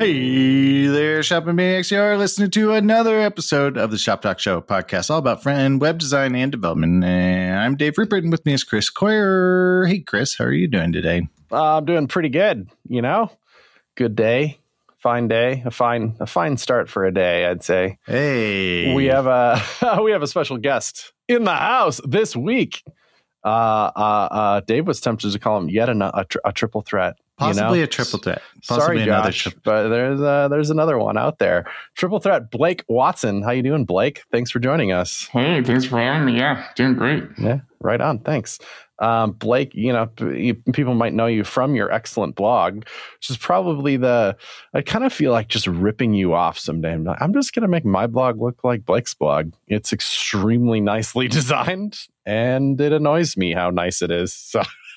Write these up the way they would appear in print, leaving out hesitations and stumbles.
Hey there, Shopping Maniacs. You are listening to another episode of the Shop Talk Show podcast, all about front-end web design and development. And I'm Dave Rupert, and with me is Chris Coyer. Hey, Chris, how are you doing today? I'm doing pretty good. Good day, fine day, a fine start for a day, I'd say. Hey, we have a special guest in the house this week. Dave was tempted to call him yet a triple threat. Possibly a triple threat. Sorry, Josh, but there's another one out there. Triple threat, Blake Watson. How you doing, Blake? Thanks for joining us. Hey, thanks for having me. Yeah, doing great. Yeah, right on. Thanks. Blake, people might know you from your excellent blog, which is probably I kind of feel like just ripping you off someday. I'm just going to make my blog look like Blake's blog. It's extremely nicely designed, and it annoys me how nice it is. So,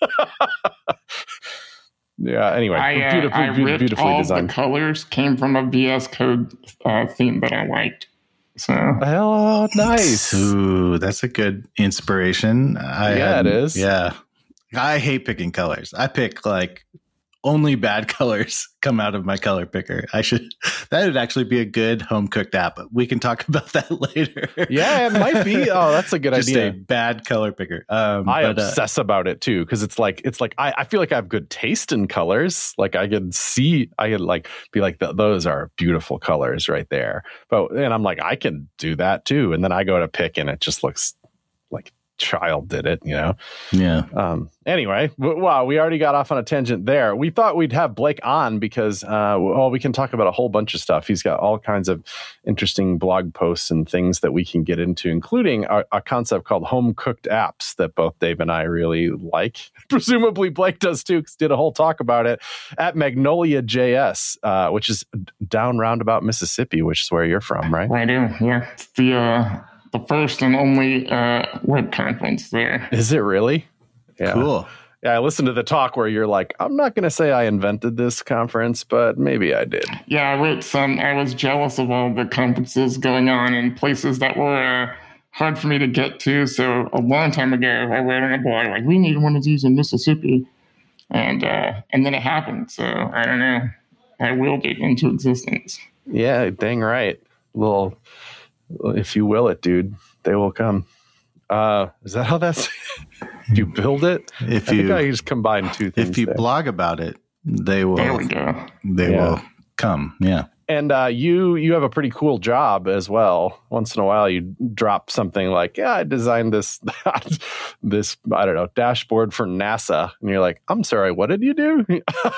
yeah, anyway, I ripped beautifully all designed. The colors came from a VS Code theme that I liked. So, oh, nice. Ooh, that's a good inspiration. It is. Yeah. I hate picking colors. I pick only bad colors come out of my color picker. That would actually be a good home cooked app. We can talk about that later. Yeah, it might be. Oh, that's a good idea. A bad color picker. I obsess about it too, because it's like I feel like I have good taste in colors. Like I could be like those are beautiful colors right there. And I'm like, I can do that too. And then I go to pick and it just looks like child did it, Yeah. Anyway, wow, we already got off on a tangent there. We thought we'd have Blake on because we can talk about a whole bunch of stuff. He's got all kinds of interesting blog posts and things that we can get into, including a concept called home cooked apps that both Dave and I really like. Presumably Blake does too, because did a whole talk about it at Magnolia JS, which is down roundabout Mississippi, which is where you're from, right? I do. Yeah, it's the first and only web conference there. Is it really? Yeah. Cool. Yeah, I listened to the talk where you're like, I'm not going to say I invented this conference, but maybe I did. Yeah, I wrote some. I was jealous of all the conferences going on in places that were hard for me to get to. So a long time ago, I wrote on a blog, like, we need one of these in Mississippi. And then it happened. So I don't know. I willed it into existence. Yeah, dang right. Well, if you will it, dude, they will come. Is that how that's? If you build it, I think I just combine two things. If you blog about it, they will. There we go. They will come. Yeah. And you have a pretty cool job as well. Once in a while, you drop something like, "Yeah, I designed this I don't know, dashboard for NASA," and you're like, "I'm sorry, what did you do?"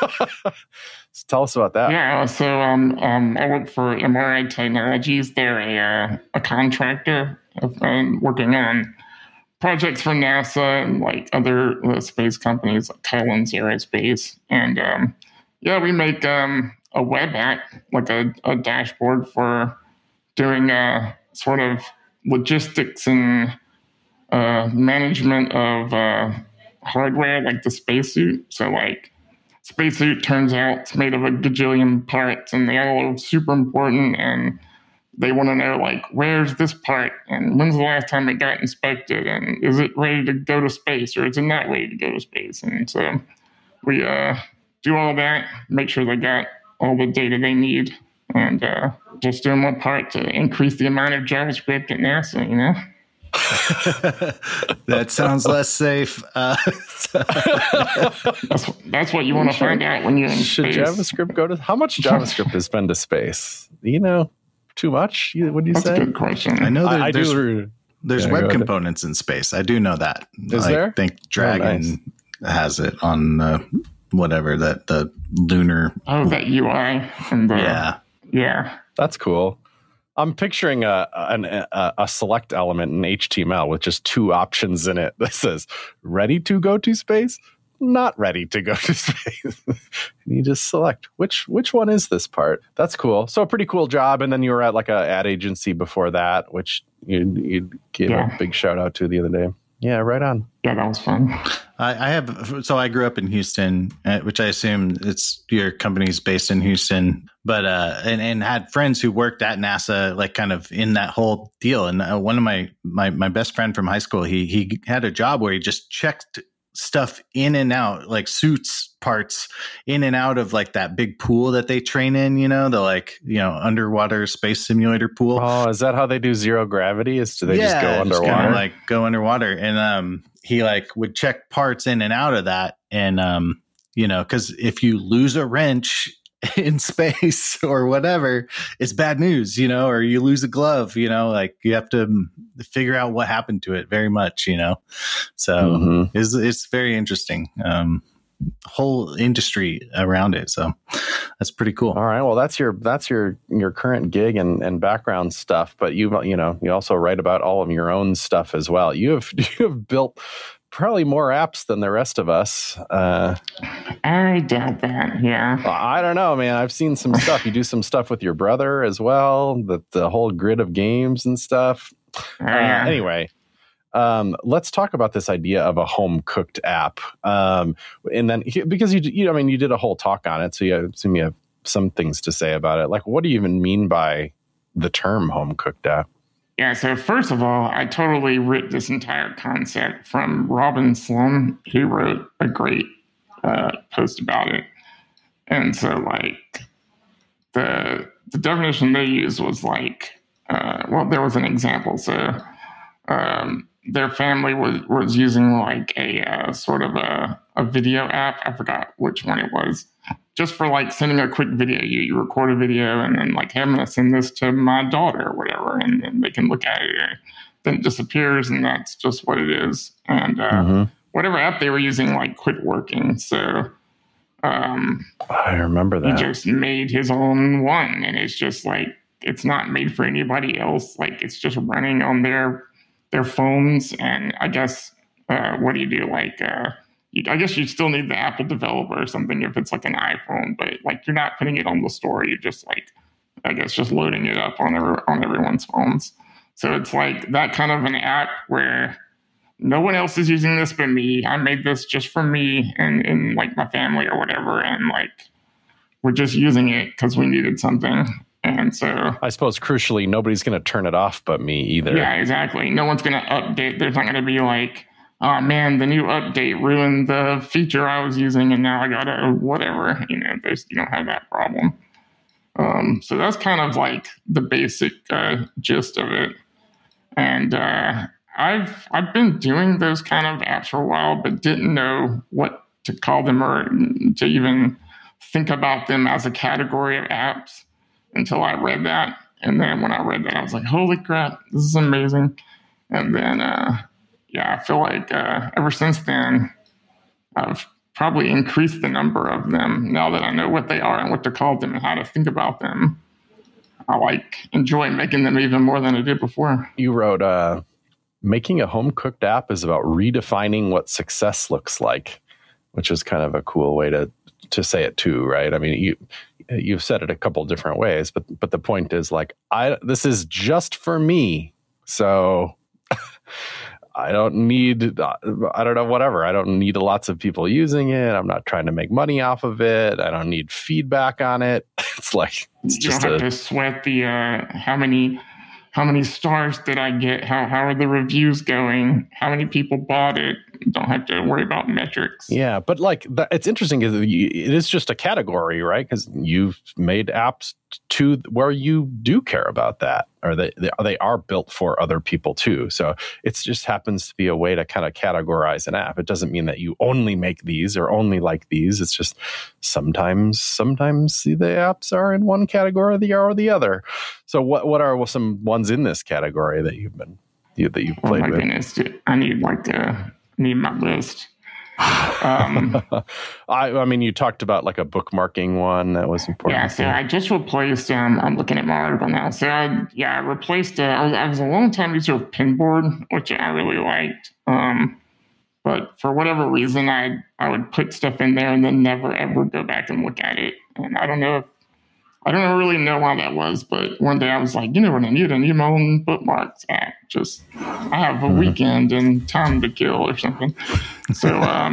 So tell us about that. Yeah, so I work for MRI Technologies. They're a contractor working on projects for NASA and like other space companies like Collins Aerospace. And we make a web app, like a dashboard for doing sort of logistics and management of hardware, like the spacesuit. So like spacesuit turns out it's made of a gajillion parts and they all are super important, and they want to know, like, where's this part and when's the last time it got inspected and is it ready to go to space or is it not ready to go to space? And so we do all that, make sure they got all the data they need, and just doing my part to increase the amount of JavaScript at NASA, That sounds less safe. That's what you want to find out when you're in Should space. JavaScript go to... How much JavaScript has been to space? Too much? What do you That's say? a good question. I know that there's Yeah, web components in space. I do know that. Is there? I think Dragon has it on the lunar. Oh, that UI. And yeah. That's cool. I'm picturing a select element in HTML with just two options in it that says ready to go to space, not ready to go to space. And you just select which one is this part. That's cool. So a pretty cool job. And then you were at like a ad agency before that, which you gave a big shout out to the other day. Yeah, right on. Yeah, that was fun. I grew up in Houston, which I assume it's your company's based in Houston, but and had friends who worked at NASA, like kind of in that whole deal. And one of my best friend from high school, he had a job where he just checked stuff in and out, like suits parts in and out of like that big pool that they train in, the like, underwater space simulator pool. Oh, is that how they do zero gravity? Do they just go underwater? Just kinda, like go underwater. And he like would check parts in and out of that. And because if you lose a wrench in space or whatever, it's bad news, or you lose a glove, like you have to figure out what happened to it very much, so it's very interesting, whole industry around it. So that's pretty cool. All right. Well, that's your current gig and background stuff, but you also write about all of your own stuff as well. You have built probably more apps than the rest of us. I doubt that. Yeah. I don't know, man. I've seen some stuff. You do some stuff with your brother as well. The whole grid of games and stuff. Anyway, let's talk about this idea of a home cooked app. And then because you did a whole talk on it, so you assume you have some things to say about it. Like, what do you even mean by the term home cooked app? Yeah, so first of all, I totally ripped this entire concept from Robin Slum. He wrote a great post about it. And so, like, the definition they used was like, there was an example. So their family was using like a sort of a video app. I forgot which one it was. Just for like sending a quick video, you record a video and then like, hey, I'm going to send this to my daughter or whatever, and then they can look at it. Then it disappears, and that's just what it is. And whatever app they were using like quit working. So I remember that. He just made his own one, and it's just like, it's not made for anybody else. Like, it's just running on their phones. And I guess what do you do? Like, I guess you still need the Apple developer or something if it's like an iPhone, but like you're not putting it on the store. You're just like, I guess, just loading it up on everyone's phones. So it's like that kind of an app where no one else is using this but me. I made this just for me and like my family or whatever, and like we're just using it because we needed something. And so I suppose crucially, nobody's going to turn it off but me either. Yeah, exactly. No one's going to update. There's not going to be like, oh man, the new update ruined the feature I was using and now I gotta whatever. You don't have that problem. So that's kind of like the basic gist of it. And I've been doing those kind of apps for a while, but didn't know what to call them or to even think about them as a category of apps until I read that. And then when I read that, I was like, holy crap, this is amazing. And then I feel like ever since then, I've probably increased the number of them now that I know what they are and what to call them and how to think about them. I enjoy making them even more than I did before. You wrote, making a home-cooked app is about redefining what success looks like, which is kind of a cool way to say it too, right? I mean, you've said it a couple different ways, but the point is like, this is just for me. So I don't need, I don't know, whatever. I don't need lots of people using it. I'm not trying to make money off of it. I don't need feedback on it. It's like, it's you just don't have to sweat the, how many stars did I get? How are the reviews going? How many people bought it? Don't have to worry about metrics. Yeah, but like it's interesting because it is just a category, right? Because you've made apps to where you do care about that, or they are built for other people too. So it just happens to be a way to kind of categorize an app. It doesn't mean that you only make these or only like these. It's just sometimes the apps are in one category or the other. So what are some ones in this category that you've played with? Oh my goodness, dude. I need my list. I mean, you talked about like a bookmarking one that was important. Yeah, so I just replaced. I'm looking at my article now. So I replaced. I was a long time user of Pinboard, which I really liked. But for whatever reason, I would put stuff in there and then never ever go back and look at it. And I don't really know why that was, but one day I was like, you know what I need? I need my own bookmarks app. I have a weekend and time to kill or something. So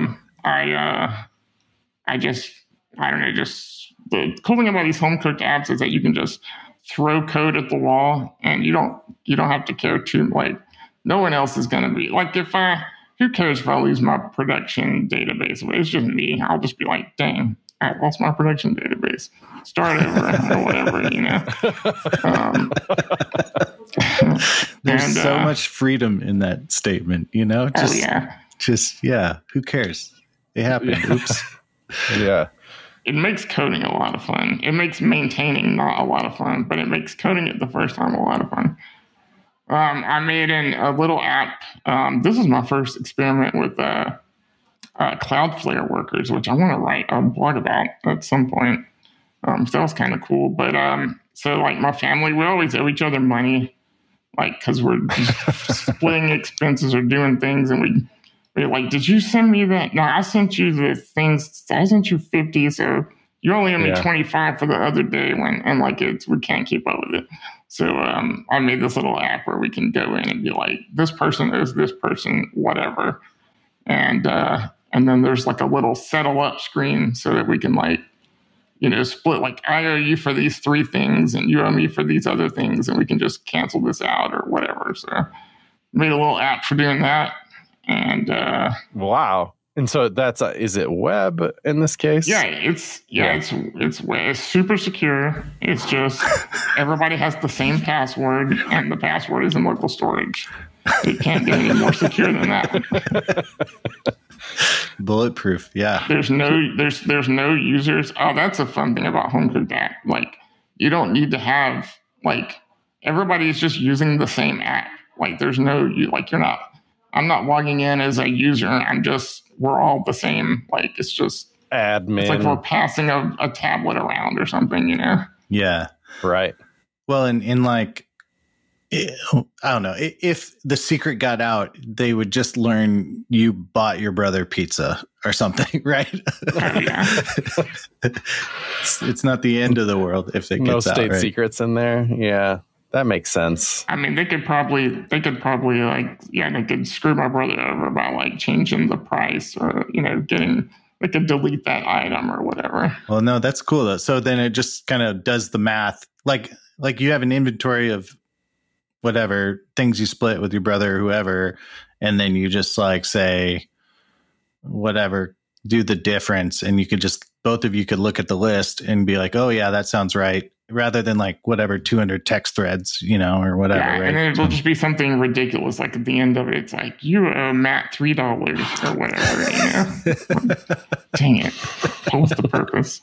the cool thing about these home cooked apps is that you can just throw code at the wall and you don't have to care too, like no one else is going to be like, if I who cares if I lose my production database? It's just me. I'll just be like, dang, I lost my production database. Start over or whatever, There's so much freedom in that statement, Just, who cares? It happened. Oops. Yeah. It makes coding a lot of fun. It makes maintaining not a lot of fun, but it makes coding it the first time a lot of fun. I made a little app. This is my first experiment with Cloudflare workers, which I want to write a blog about at some point. So that was kind of cool. But so like my family, we always owe each other money, like because we're splitting expenses or doing things, and we're like, did you send me that? No, I sent you the things. I sent you 50, so you only owe me 25 for the other day we can't keep up with it. So I made this little app where we can go in and be like, this person owes this person whatever, and then there's like a little settle up screen so that we can split, like I owe you for these 3 things and you owe me for these other things, and we can just cancel this out or whatever. So made a little app for doing that. And wow. And so that's is it web in this case? It's super secure. It's just everybody has the same password, and the password is in local storage. It can't get any more secure than that. Bulletproof. Yeah. There's no users. Oh, that's a fun thing about HomeCooked app. Like you don't need to have everybody's just using the same app. Like there's I'm not logging in as a user. We're all the same. Like it's just admin. It's like we're passing a tablet around or something, Yeah. Right. Well, and I don't know, if the secret got out, they would just learn you bought your brother pizza or something, right? Yeah. It's not the end of the world if it gets out. No state secrets in there. Yeah. That makes sense. I mean, they could probably they could screw my brother over by changing the price or, they could delete that item or whatever. Well, no, that's cool though. So then it just kind of does the math. Like you have an inventory of whatever things you split with your brother or whoever, and then you just say whatever, do the difference, and you could both of you could look at the list and be like, oh yeah, that sounds right, rather than 200 text threads, or whatever. Yeah, right? And then it'll just be something ridiculous. Like at the end of it, it's like, you owe Matt $3 or whatever. Dang it. What was the purpose?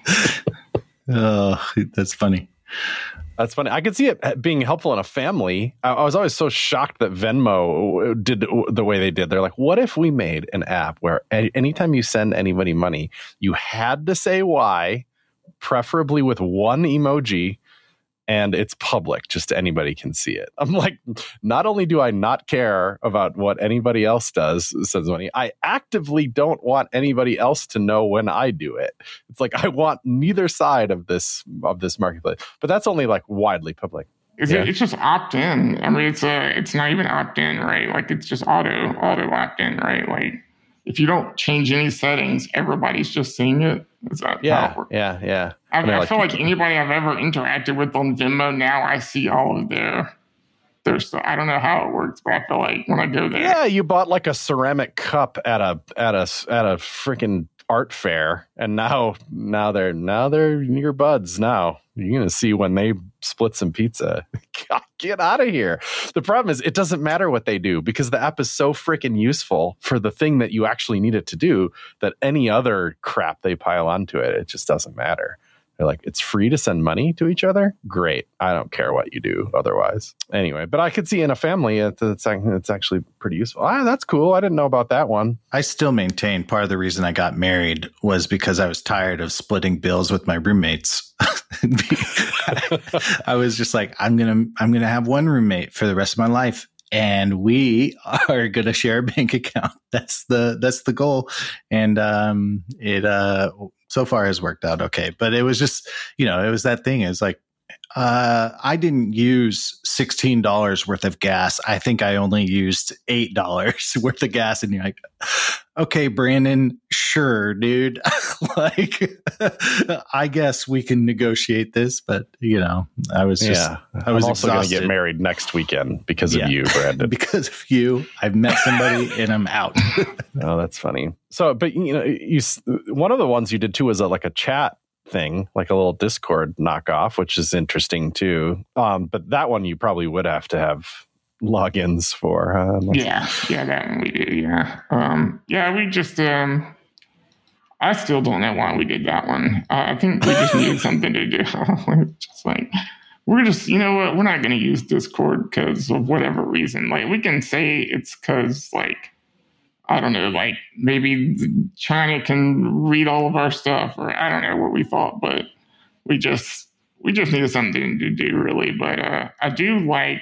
Oh, that's funny. That's funny. I could see it being helpful in a family. I was always so shocked that Venmo did the way they did. They're like, what if we made an app where anytime you send anybody money, you had to say why, preferably with one emoji, and it's public, just anybody can see it. I'm like, not only do I not care about what anybody else sends money, I actively don't want anybody else to know when I do it. It's like I want neither side of this marketplace. But that's only widely public. It's just opt in. I mean, it's not even opt in, right? It's just auto opt in, right? If you don't change any settings, everybody's just seeing it. Is that how it works? Yeah. I feel like anybody I've ever interacted with on Venmo, now I see all of their stuff. I don't know how it works, but I feel like when I go there. Yeah, you bought a ceramic cup at a freaking art fair, and now they're your buds. Now you're gonna see when they split some pizza. God, get out of here. The problem is it doesn't matter what they do, because the app is so freaking useful for the thing that you actually need it to do, that any other crap they pile onto it just doesn't matter. They're like, it's free to send money to each other? Great. I don't care what you do otherwise. Anyway, but I could see in a family, it's actually pretty useful. That's cool. I didn't know about that one. I still maintain part of the reason I got married was because I was tired of splitting bills with my roommates. I was just like, I'm gonna have one roommate for the rest of my life, and we are gonna share a bank account. That's the goal, and it so far has worked out okay. But it was just, it was that thing. It's like, I didn't use $16 worth of gas. I think I only used $8 worth of gas. And you're like, okay, Brandon, sure, dude. Like, I guess we can negotiate this, but I was I'm also going to get married next weekend because of you, Brandon. Because of you, I've met somebody and I'm out. Oh, that's funny. So, but one of the ones you did too was like a chat thing, like a little Discord knockoff, which is interesting too. But that one you probably would have to have logins for. Yeah, that one we did. Yeah, we just. I still don't know why we did that one. I think we just needed something to do. Just like we're just, you know what, we're not going to use Discord because of whatever reason. Like we can say it's because like, I don't know, like maybe China can read all of our stuff, or I don't know what we thought, but we just needed something to do, really. But I do like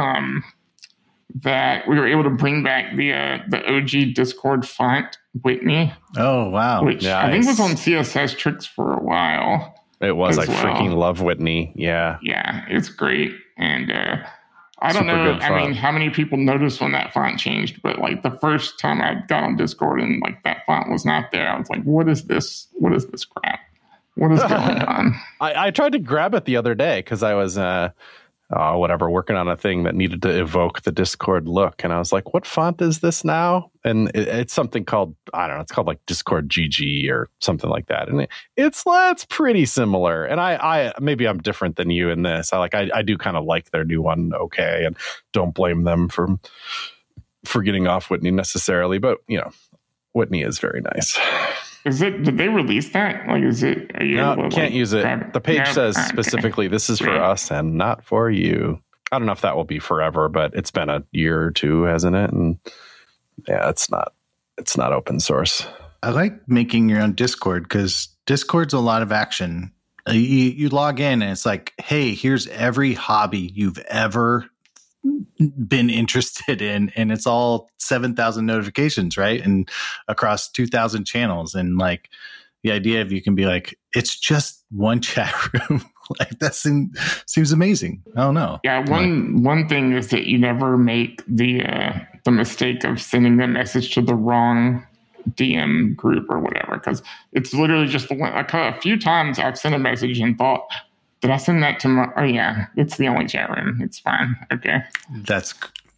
that we were able to bring back the OG Discord font, Whitney. Oh wow! Which nice. I think was on CSS Tricks for a while. It was. I freaking love Whitney. Yeah, it's great, and I don't know. I mean, how many people noticed when that font changed? But like the first time I got on Discord and like that font was not there, I was like, "What is this? What is this crap? What is going on?" I tried to grab it the other day because I was working on a thing that needed to evoke the Discord look, and I was like, "What font is this now?" And it's something called, I don't know, it's called like Discord GG or something like that, and it's pretty similar. And I maybe I'm different than you in this. I do kind of like their new one, okay, and don't blame them for getting off Whitney necessarily, but Whitney is very nice. Did they release that? Like, is it? Are you no, can't use it. The page says specifically, this is for us and not for you. I don't know if that will be forever, but it's been a year or two, hasn't it? And yeah, it's not open source. I like making your own Discord because Discord's a lot of action. You log in and it's like, hey, here's every hobby you've ever been interested in, and it's all 7,000 notifications, right? And across 2,000 channels. And like the idea of you can be like, it's just one chat room. Like that seems amazing. I don't know. Yeah, one thing is that you never make the mistake of sending the message to the wrong DM group or whatever, because it's literally just the one. A few times I've sent a message and thought, did I send that to my? Oh yeah, it's the only chat room. It's fine. Okay. That's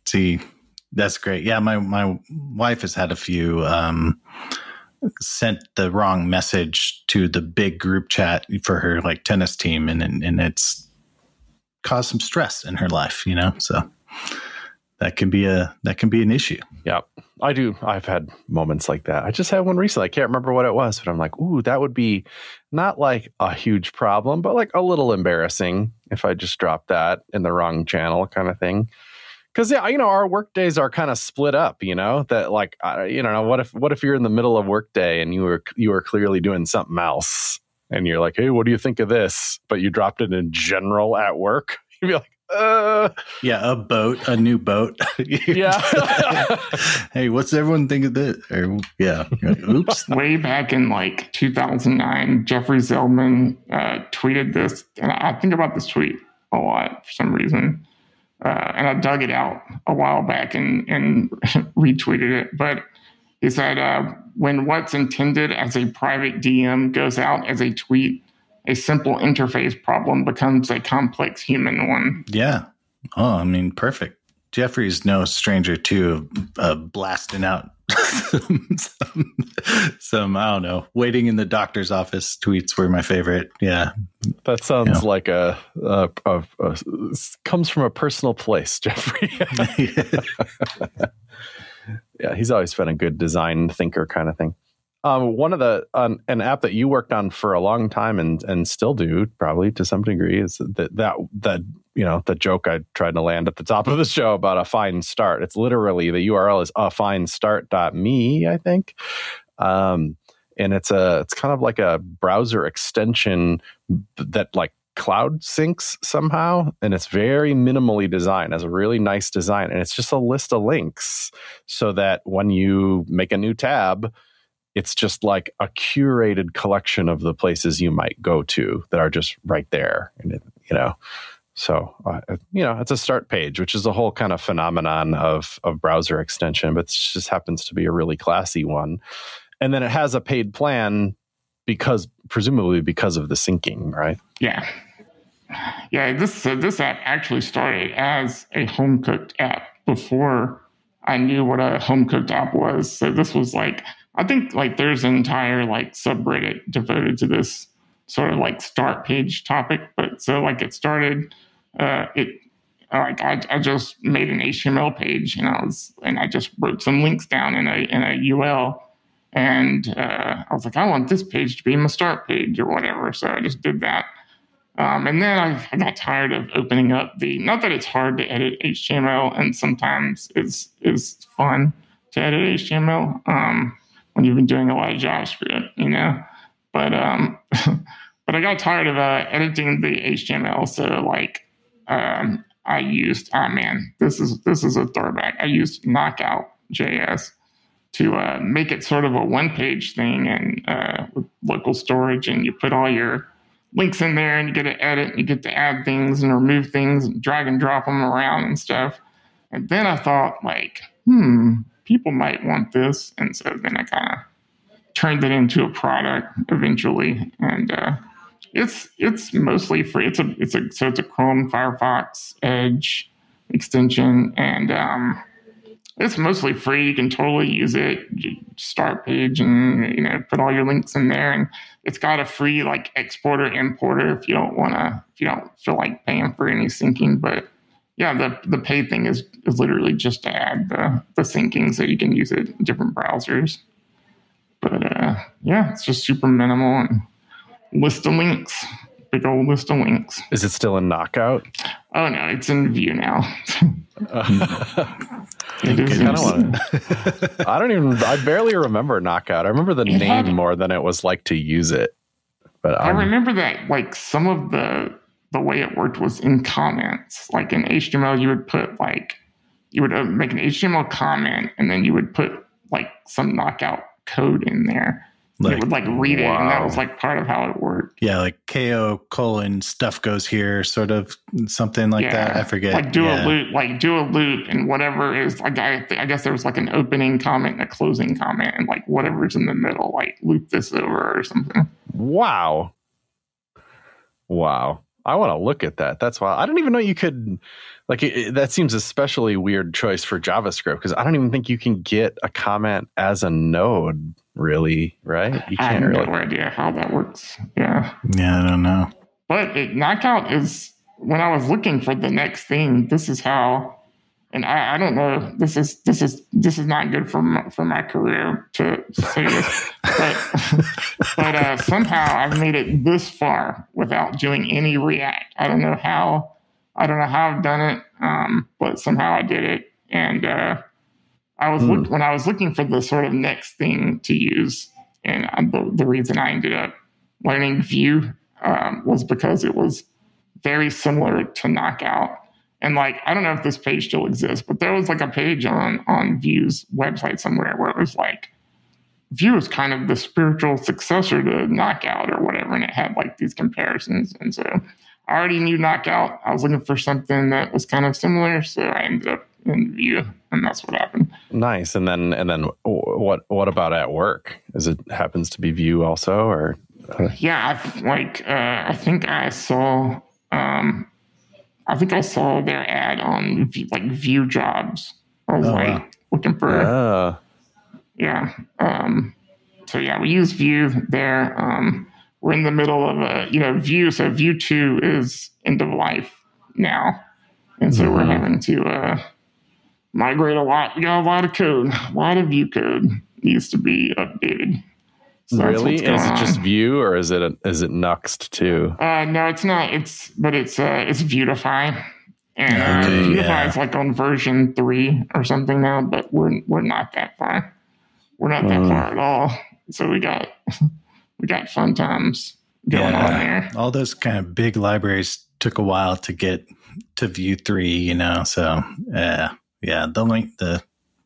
great. Yeah, my wife has had a few sent the wrong message to the big group chat for her like tennis team, and it's caused some stress in her life. So that can be an issue. Yeah, I do. I've had moments like that. I just had one recently. I can't remember what it was, but I'm like, ooh, that would be not like a huge problem, but like a little embarrassing if I just dropped that in the wrong channel kind of thing. Because, our work days are kind of split up, that like, what if you're in the middle of work day and you were clearly doing something else and you're like, hey, what do you think of this? But you dropped it in general at work. You'd be like, yeah, a new boat. Yeah. Hey, what's everyone think of this? Or, yeah. Like, oops. Way back in like 2009, Jeffrey Zeldman tweeted this, and I think about this tweet a lot for some reason. And I dug it out a while back and retweeted it. But he said, when what's intended as a private DM goes out as a tweet, a simple interface problem becomes a complex human one. Yeah. Oh, I mean, perfect. Jeffrey's no stranger to blasting out some, I don't know, waiting in the doctor's office tweets were my favorite. Yeah. That sounds like comes from a personal place, Jeffrey. Yeah, he's always been a good design thinker kind of thing. One of an app that you worked on for a long time and still do probably to some degree is that the joke I tried to land at the top of the show about a fine start. It's literally the URL is afinestart.me, I think. And it's kind of like a browser extension that like cloud syncs somehow, and it's very minimally designed, has a really nice design, and it's just a list of links so that when you make a new tab, it's just like a curated collection of the places you might go to that are just right there. And So, it's a start page, which is a whole kind of phenomenon of browser extension, but it just happens to be a really classy one. And then it has a paid plan presumably because of the syncing, right? Yeah. Yeah, this app actually started as a home cooked app before I knew what a home cooked app was. So this was I think there's an entire subreddit devoted to this sort of start page topic. But so it started, I just made an HTML page and I just wrote some links down in a UL. And I was like, I want this page to be my start page or whatever. So I just did that. And then I got tired of opening up not that it's hard to edit HTML, and sometimes it's fun to edit HTML when you've been doing a lot of JavaScript, But but I got tired of editing the HTML, so I used this is a throwback. I used Knockout.js to make it sort of a one-page thing and with local storage, and you put all your links in there and you get to edit and you get to add things and remove things and drag and drop them around and stuff. And then I thought people might want this. And so then I kind of turned it into a product eventually. And it's mostly free. It's a Chrome, Firefox, Edge extension. And it's mostly free. You can totally use it. You start page and put all your links in there, and it's got a free exporter importer if you don't feel like paying for any syncing. But yeah, the paid thing is literally just to add the syncing so you can use it in different browsers. But yeah, it's just super minimal and list of links. Big old list of links. Is it still in Knockout? Oh no, it's in Vue now. I barely remember Knockout. I remember the name more than it was like to use it. But I remember that some of the way it worked was in comments. Like in HTML, you would put you would make an HTML comment and then you would put some Knockout code in there. It would read it, and that was part of how it worked. Yeah, KO : stuff goes here, sort of something like that. I forget. Do a loop, and whatever is I guess there was an opening comment and a closing comment, and whatever's in the middle, loop this over or something. Wow. I want to look at that. That's why I don't even know you could that seems especially weird choice for JavaScript, because I don't even think you can get a comment as a node, really, right? You can't. I have no idea how that works. Yeah, I don't know. But Knockout is, when I was looking for the next thing, this is how, and I don't know, this is not good for my career to say this, but somehow I've made it this far without doing any React. I don't know how I've done it, but somehow I did it. And when I was looking for the sort of next thing to use, and the reason I ended up learning Vue was because it was very similar to Knockout. And I don't know if this page still exists, but there was a page on Vue's website somewhere where it was Vue is kind of the spiritual successor to Knockout or whatever, and it had these comparisons. And so I already knew Knockout. I was looking for something that was kind of similar, so I ended up in Vue, and that's what happened. Nice. And then what about at work? Happens to be Vue also, or? Yeah, I think I saw. I think I saw their ad on Vue jobs. I was looking for. Yeah. So yeah, we use Vue there. We're in the middle of Vue. So Vue 2 is end of life now, and so we're having to migrate a lot. We got a lot of code. A lot of Vue code needs to be updated. So really? Is it just Vue, or is it Nuxt too? No, it's not. It's Vuetify, and Vuetify is on version 3 or something now. But we're not that far. We're not that far at all. So we got fun times going on there. All those kind of big libraries took a while to get to Vue 3. So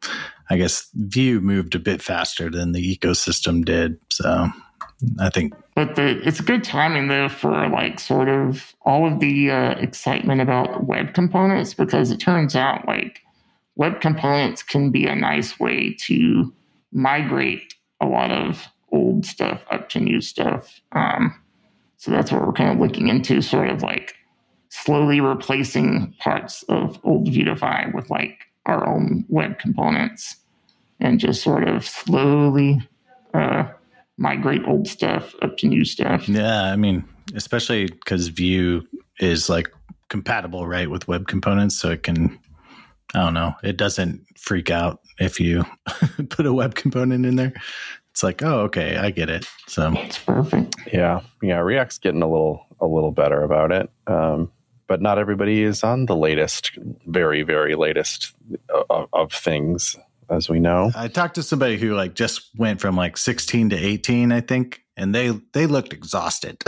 I guess Vue moved a bit faster than the ecosystem did. So I think But it's a good timing though for like sort of all of the excitement about web components, because it turns out like web components can be a nice way to migrate a lot of old stuff up to new stuff. So that's what we're kind of looking into, sort of like slowly replacing parts of old Vuetify with like our own web components, and just sort of slowly migrate old stuff up to new stuff. Yeah, I mean, especially because Vue is like compatible, right, with web components, so it can, I don't know, it doesn't freak out if you put a web component in there. It's like, oh, okay, I get it. So it's perfect. Yeah. React's getting a little better about it, but not everybody is on the latest, very, very latest of things, as we know. I talked to somebody who like just went from like 16 to 18, I think, and they looked exhausted.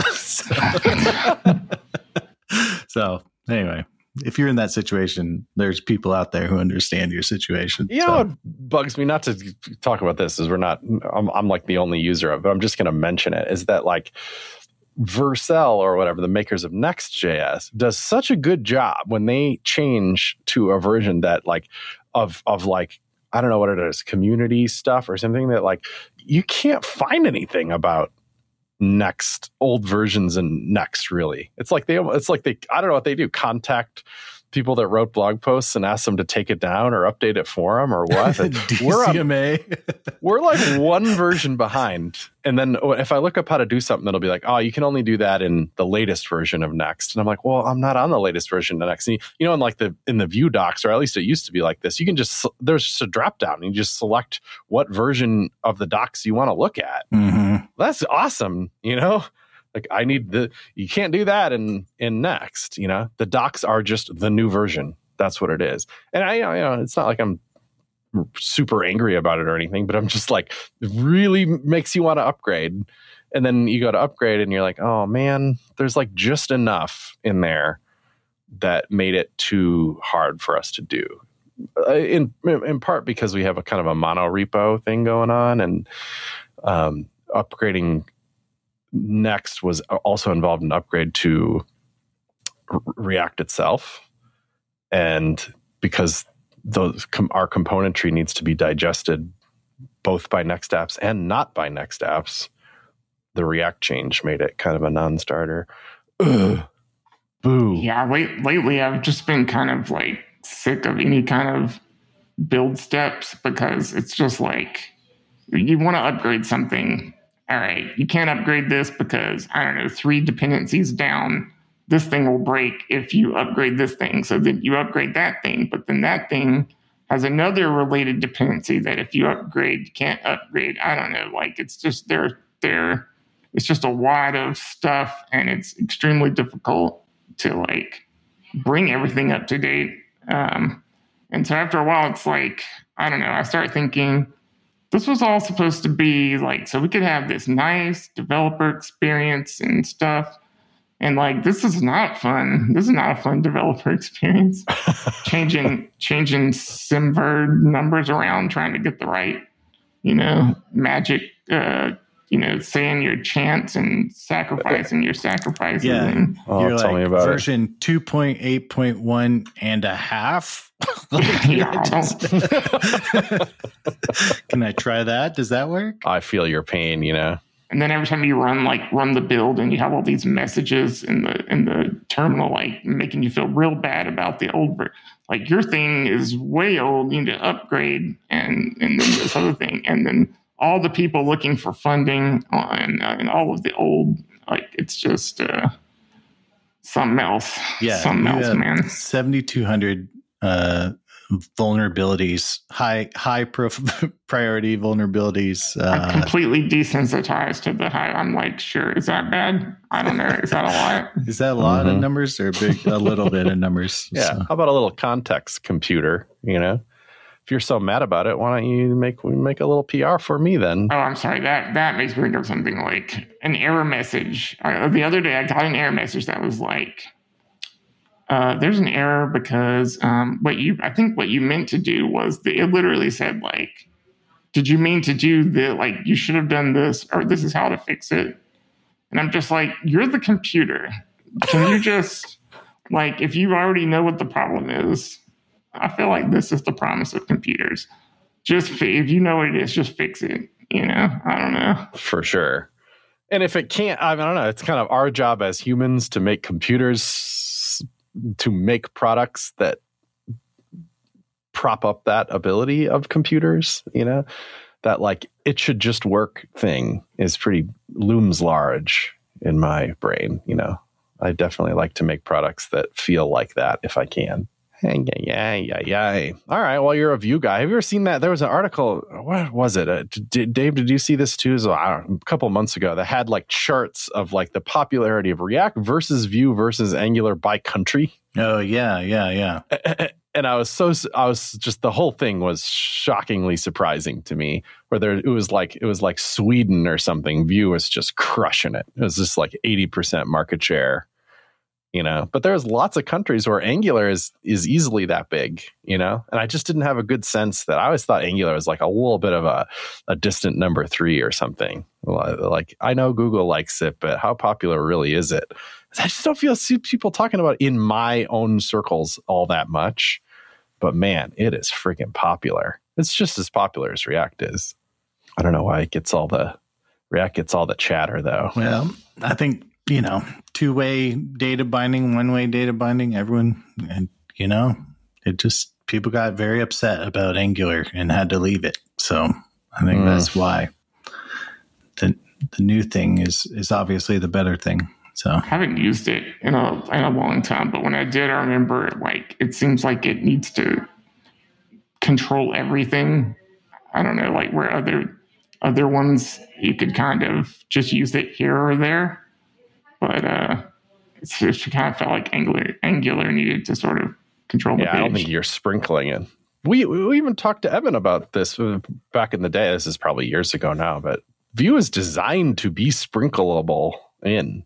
So anyway, if you're in that situation, there's people out there who understand your situation. You know what bugs me, not to talk about this, is I'm like the only user of it, but I'm just going to mention it, is that like Vercel or whatever, the makers of Next.js, does such a good job when they change to a version that like of like, I don't know what it is, community stuff or something, that like you can't find anything about Next, old versions and Next, really. It's like they I don't know what they do, contact people that wrote blog posts and ask them to take it down or update it for them or what. DCMA. We're like one version behind. And then if I look up how to do something, it'll be like, oh, you can only do that in the latest version of Next. And I'm like, well, I'm not on the latest version of Next. And you know, in the Vue docs, or at least it used to be like this, you can there's just a drop down and you just select what version of the docs you want to look at. Mm-hmm. That's awesome. You know, like you can't do that in Next, you know, the docs are just the new version. That's what it is. And it's not like I'm super angry about it or anything, but I'm just like, it really makes you want to upgrade. And then you go to upgrade and you're like, oh man, there's like just enough in there that made it too hard for us to do. In part because we have a kind of a mono repo thing going on, and upgrading Next was also involved in upgrade to React itself. And because our componentry needs to be digested both by Next apps and not by Next apps, the React change made it kind of a non-starter. Ugh. Boo. Yeah, lately I've just been kind of like sick of any kind of build steps, because it's just like, you want to upgrade something. All right, you can't upgrade this because, I don't know, 3 dependencies down, this thing will break if you upgrade this thing. So then you upgrade that thing, but then that thing has another related dependency that if you upgrade, you can't upgrade. I don't know, like it's just it's just a wad of stuff, and it's extremely difficult to like bring everything up to date. And so after a while, it's like, I don't know, I start thinking, this was all supposed to be like, so we could have this nice developer experience and stuff. And like, this is not fun. This is not a fun developer experience. Changing Symverd numbers around, trying to get the right, magic, saying your chants and sacrificing your sacrifices. Yeah. And, you're tell like me about version 2.8.1 and a half. Can I try that? Does that work? I feel your pain, And then every time you run the build, and you have all these messages in the terminal, like making you feel real bad about the old, like your thing is way old, you need to upgrade, and then this other thing, and then all the people looking for funding and all of the old, like it's just something else. Yeah, something else, man. 7,200 vulnerabilities, high priority vulnerabilities. I'm completely desensitized to the high. I'm like, sure, is that bad? I don't know. Is that a lot? Is that a lot of numbers, or a little bit of numbers? Yeah. So. How about a little context computer? If you're so mad about it, why don't you make a little PR for me then? Oh, I'm sorry. That makes me think of something like an error message. The other day, I got an error message that was like, there's an error because what you meant to do was it literally said like, did you mean to do you should have done this, or this is how to fix it. And I'm just like, you're the computer. Can you just, like, if you already know what the problem is, I feel like this is the promise of computers. Just if you know what it is, just fix it. You know, I don't know. For sure. And if it can't, I don't know, it's kind of our job as humans to make computers, to make products that prop up that ability of computers, you know, that like it should just work thing is pretty looms large in my brain. You know, I definitely like to make products that feel like that if I can. Yeah. All right. Well, you're a Vue guy. Have you ever seen that? There was an article. What was it? Dave, did you see this too? So, I don't know, a couple of months ago that had like charts of like the popularity of React versus Vue versus Angular by country. Oh, yeah. And I was just, the whole thing was shockingly surprising to me, where it was like Sweden or something. Vue was just crushing it. It was just like 80% market share. You know, but there's lots of countries where Angular is easily that big, you know, and I just didn't have a good sense that I always thought Angular was like a little bit of a distant number 3 or something. Like, I know Google likes it, but how popular really is it? I just don't see people talking about it in my own circles all that much. But man, it is freaking popular. It's just as popular as React is. I don't know why React gets all the chatter though. Well, I think, you know, 2-way data binding, 1-way data binding, everyone, and, you know, it just, people got very upset about Angular and had to leave it. So I think that's why the new thing is obviously the better thing. So I haven't used it in a long time, but when I did, I remember like, it seems like it needs to control everything. I don't know, like where other ones, you could kind of just use it here or there. But it kind of felt like Angular needed to sort of control the page. I don't think you're sprinkling it. We even talked to Evan about this back in the day. This is probably years ago now, but Vue is designed to be sprinkleable in.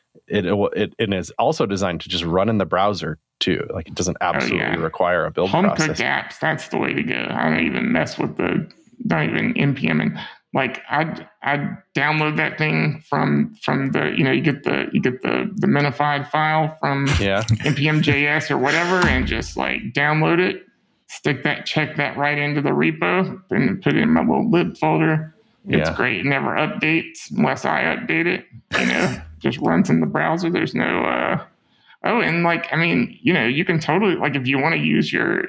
It is also designed to just run in the browser too. Like it doesn't absolutely require a build process. Home-cooked apps, that's the way to go. I don't even mess with not even NPM and. Like I'd download that thing from the, you know, you get the minified file from npm.js or whatever, and just like download it, check that right into the repo, and put it in my little lib folder. It's great. It never updates unless I update it. You know, just runs in the browser. There's no and like, I mean, you know, you can totally, like, if you want to use your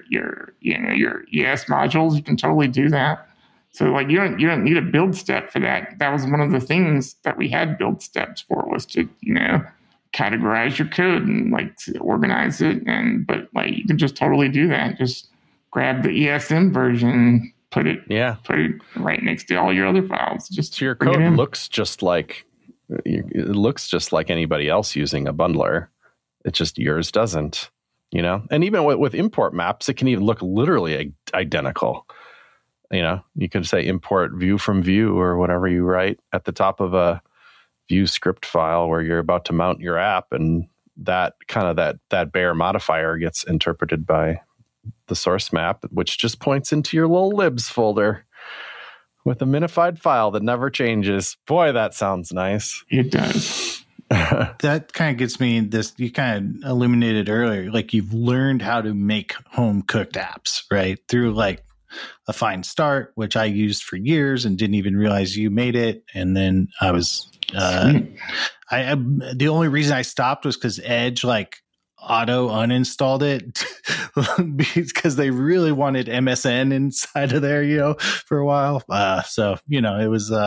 ES modules, you can totally do that. So like you don't need a build step for that. That was one of the things that we had build steps for, was to, you know, categorize your code and like organize it. But like you can just totally do that. Just grab the ESM version, put it right next to all your other files. Just so your code looks just like anybody else using a bundler. It's just yours doesn't, you know. And even with import maps, it can even look literally identical. You know, you could say import Vue from Vue or whatever you write at the top of a Vue script file where you're about to mount your app, and that kind of that bare modifier gets interpreted by the source map, which just points into your little libs folder with a minified file that never changes. Boy, that sounds nice. It does. That kind of gets me this, you kind of illuminated earlier, like you've learned how to make home cooked apps, right? Through like a Fine Start, which I used for years and didn't even realize you made it. And then I was, the only reason I stopped was because Edge like auto uninstalled it because they really wanted MSN inside of there, you know, for a while. So, you know, it was,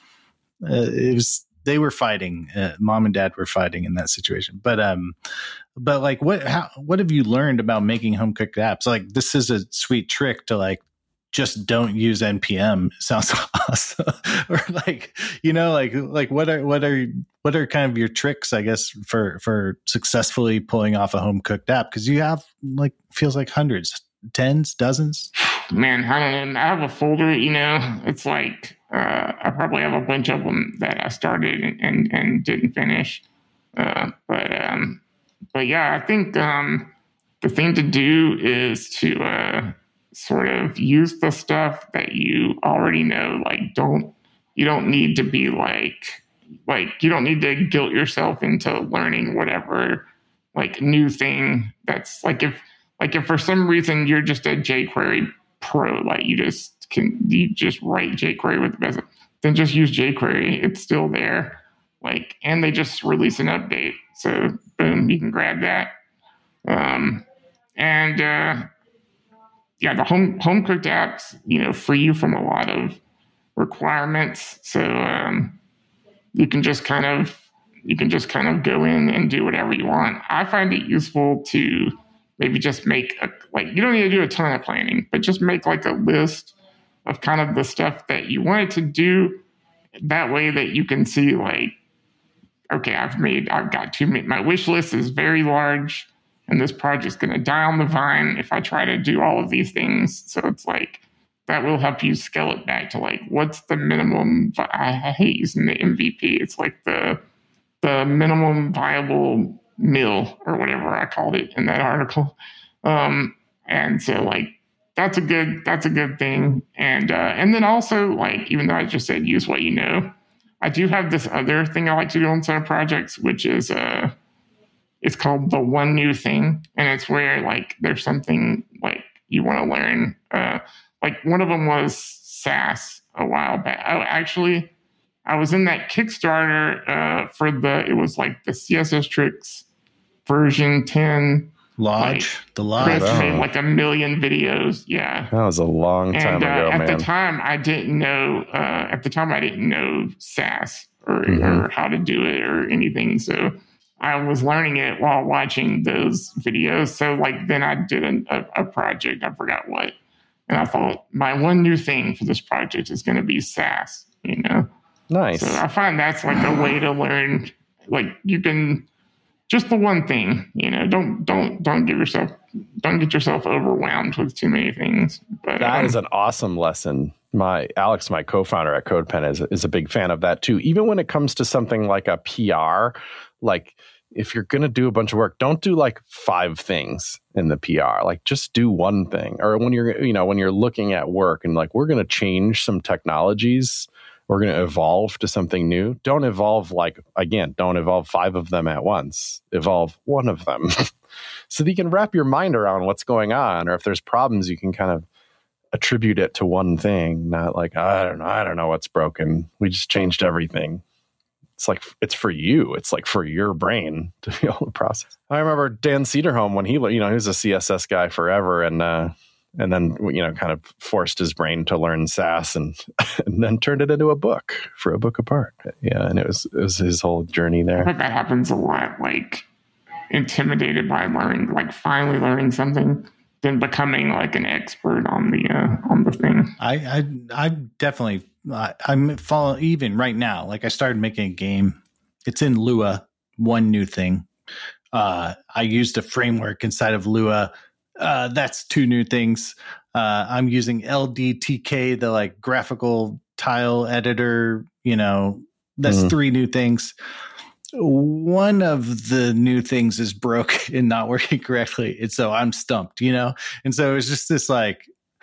they were fighting, mom and dad were fighting in that situation. But like, what have you learned about making home cooked apps? Like, this is a sweet trick to like, just don't use NPM. It sounds awesome. Or like, you know, like what are kind of your tricks, I guess, for successfully pulling off a home cooked app? Because you have like, feels like hundreds, tens, dozens. Man, I don't know. I have a folder, you know, it's like, I probably have a bunch of them that I started and didn't finish. But yeah, I think the thing to do is to sort of use the stuff that you already know. Like, you don't need to be like, like, you don't need to guilt yourself into learning whatever, like, new thing. That's like, if for some reason you're just a jQuery pro, like you just write jQuery with the best, then just use jQuery. It's still there. Like, and they just release an update. So boom, you can grab that. The home cooked apps, free you from a lot of requirements. So you can just kind of go in and do whatever you want. I find it useful to maybe just make you don't need to do a ton of planning, but just make like a list of kind of the stuff that you wanted to do. That way that you can see, like, okay, I've got my wish list is very large, and this project's going to die on the vine if I try to do all of these things. So it's like, that will help you scale it back to, like, what's the minimum? I hate using the MVP. It's like the minimum viable mill, or whatever I called it in that article. And so, like, that's a good thing. And then also, like, even though I just said use what you know, I do have this other thing I like to do on some projects, which is it's called the one new thing, and it's where, like, there's something like you want to learn. Like, one of them was SAS a while back. Actually, I was in that Kickstarter for it was like the CSS Tricks version 10. Lodge. Like, the Lodge. Chris made like 1 million videos. Yeah. That was a long time ago, at man. the time, I didn't know SAS or how to do it or anything. So I was learning it while watching those videos. So, like, then I did a project. I forgot what. And I thought, my one new thing for this project is going to be SAS, Nice. So I find that's like a way to learn. Like, you can just the one thing, don't get yourself overwhelmed with too many things. But that is an awesome lesson. Alex, my co-founder at CodePen, is a big fan of that too. Even when it comes to something like a PR, like, if you're going to do a bunch of work, don't do like 5 things in the PR. Like, just do one thing. Or when you're looking at work and, like, we're going to change some technologies, we're going to evolve to something new. Don't evolve 5 of them at once. Evolve one of them so that you can wrap your mind around what's going on. Or if there's problems, you can kind of attribute it to one thing, not like, I don't know what's broken. We just changed everything. It's like, it's for you. It's like for your brain to be able to process. I remember Dan Cederholm when he was a CSS guy forever, and then kind of forced his brain to learn SAS, and then turned it into a book apart. Yeah, and it was his whole journey there. I think that happens a lot. Like, intimidated by finally learning something, then becoming like an expert on the thing. I definitely. I'm following even right now. Like, I started making a game. It's in Lua. One new thing. I used a framework inside of Lua. That's 2 new things. I'm using LDTK, the like graphical tile editor. That's 3 new things. One of the new things is broke and not working correctly, and so I'm stumped. And so it's just this like.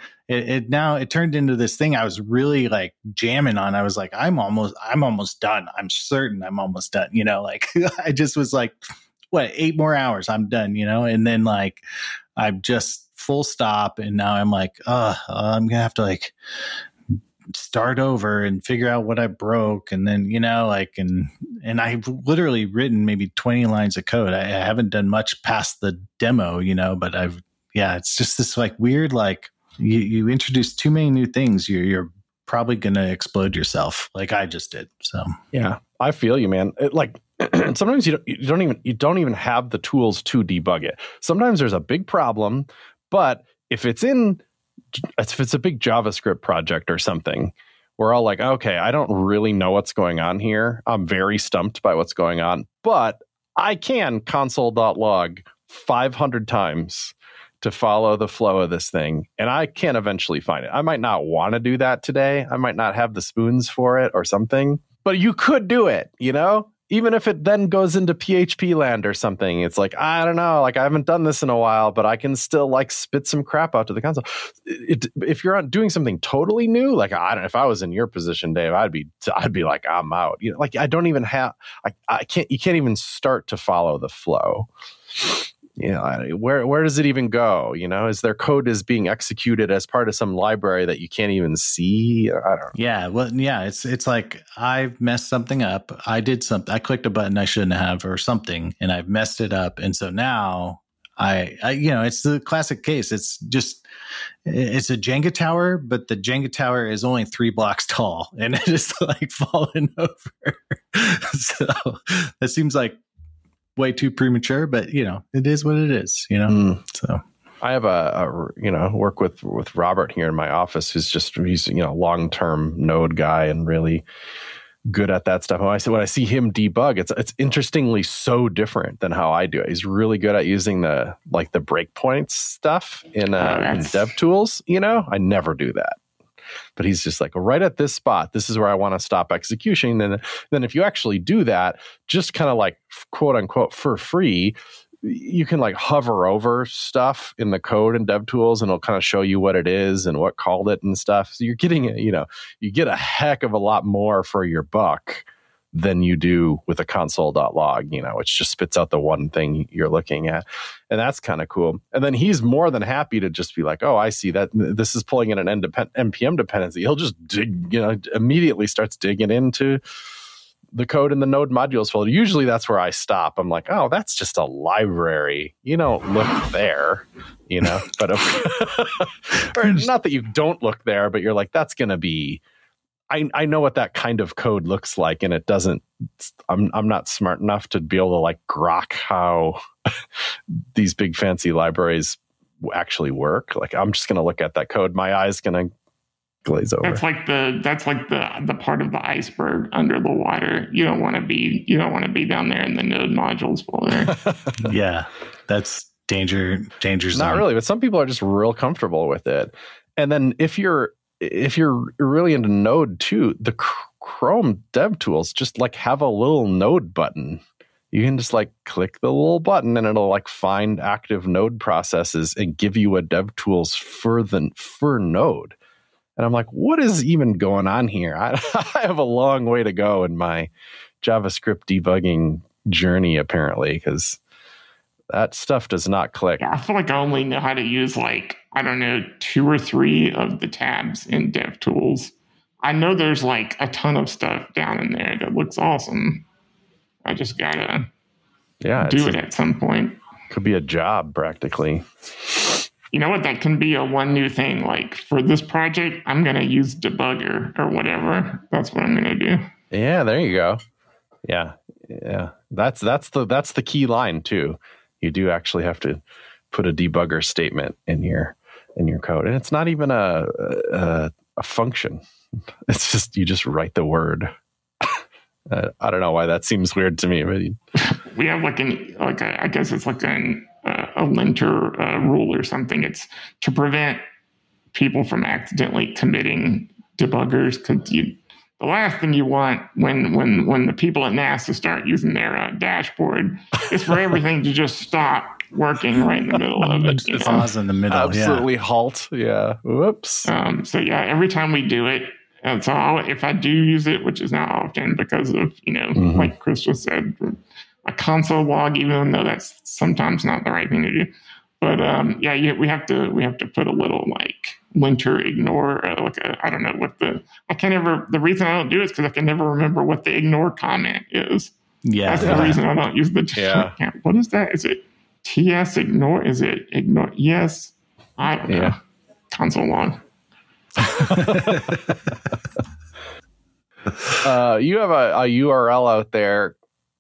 It turned into this thing I was really like jamming on. I was like, I'm almost done. I'm certain I'm almost done. Like, I just was like, what, 8 more hours, I'm done, and then like, I'm just full stop. And now I'm like, I'm going to have to like start over and figure out what I broke. And then, and I've literally written maybe 20 lines of code. I haven't done much past the demo, but it's just this like weird, like, you introduce too many new things, you're probably going to explode yourself, like I just did. So yeah, I feel you, man. Sometimes you don't even have the tools to debug it. Sometimes there's a big problem, but if it's a big JavaScript project or something, we're all like, okay, I don't really know what's going on here. I'm very stumped by what's going on, but I can console.log 500 times to follow the flow of this thing, and I can eventually find it. I might not want to do that today. I might not have the spoons for it or something, but you could do it, even if it then goes into PHP land or something, it's like, I don't know, like I haven't done this in a while, but I can still like spit some crap out to the console. If you're doing something totally new, like I don't, if I was in your position, Dave, I'd be like, I'm out. You know, like I don't even have, you can't even start to follow the flow. You know, where does it even go? You know, is their code is being executed as part of some library that you can't even see? I don't know. Yeah, well, yeah, it's like I've messed something up. I did something. I clicked a button I shouldn't have, or something, and I've messed it up. And so now I you know, it's the classic case. It's a Jenga tower, but the Jenga tower is only 3 blocks tall, and it is like falling over. So that seems like way too premature, but you know, it is what it is, you know. So I have a work with Robert here in my office, he's you know, long-term Node guy and really good at that stuff. When I see him debug, it's interestingly so different than how I do it. He's really good at using the breakpoints stuff in DevTools. You know, I never do that. But he's just like, right at this spot, this is where I want to stop execution. And then if you actually do that, just kind of like quote unquote for free, you can like hover over stuff in the code in DevTools and it'll kind of show you what it is and what called it and stuff. So you're getting, you know, you get a heck of a lot more for your buck than you do with a console.log, you know, which just spits out the one thing you're looking at. And that's kind of cool. And then he's more than happy to just be like, oh, I see that this is pulling in an NPM dependency. He'll just dig, you know, immediately starts digging into the code in the node modules folder. Usually that's where I stop. I'm like, oh, that's just a library. You don't look there, you know, but or not that you don't look there, but you're like, that's going to be, I know what that kind of code looks like, and it doesn't. I'm not smart enough to be able to like grok how these big fancy libraries actually work. Like I'm just going to look at that code. My eye's going to glaze over. That's like the part of the iceberg under the water. You don't want to be down there in the node modules folder. Yeah, that's danger zone. Not really, but some people are just real comfortable with it. And then if you're really into Node too, the Chrome DevTools just like have a little Node button. You can just like click the little button and it'll like find active Node processes and give you a DevTools for Node. And I'm like, what is even going on here? I have a long way to go in my JavaScript debugging journey, apparently, because that stuff does not click. Yeah, I feel like I only know how to use like, I don't know, 2 or 3 of the tabs in DevTools. I know there's like a ton of stuff down in there that looks awesome. I just gotta do it at some point. Could be a job practically. You know what? That can be a one new thing. Like for this project, I'm going to use debugger or whatever. That's what I'm going to do. Yeah, there you go. Yeah. That's the key line too. You do actually have to put a debugger statement in your code, and it's not even a function. It's just you just write the word. I don't know why that seems weird to me, but we have I guess it's like a linter rule or something. It's to prevent people from accidentally committing debuggers, because the last thing you want when the people at NASA start using their dashboard is for everything to just stop working right in the middle of it. Just pause in the middle. Absolutely halt. Yeah. Whoops. So yeah, every time we do it, so if I do use it, which is not often because of, like Chris just said, a console log, even though that's sometimes not the right thing to do. But we have to put a little like linter ignore, I don't know what the reason I don't do it is because I can never remember what the ignore comment is. Yeah. That's the reason I don't use the What is that? Is it TS ignore? Is it ignore? Yes. I don't know. Console log. You have a URL out there,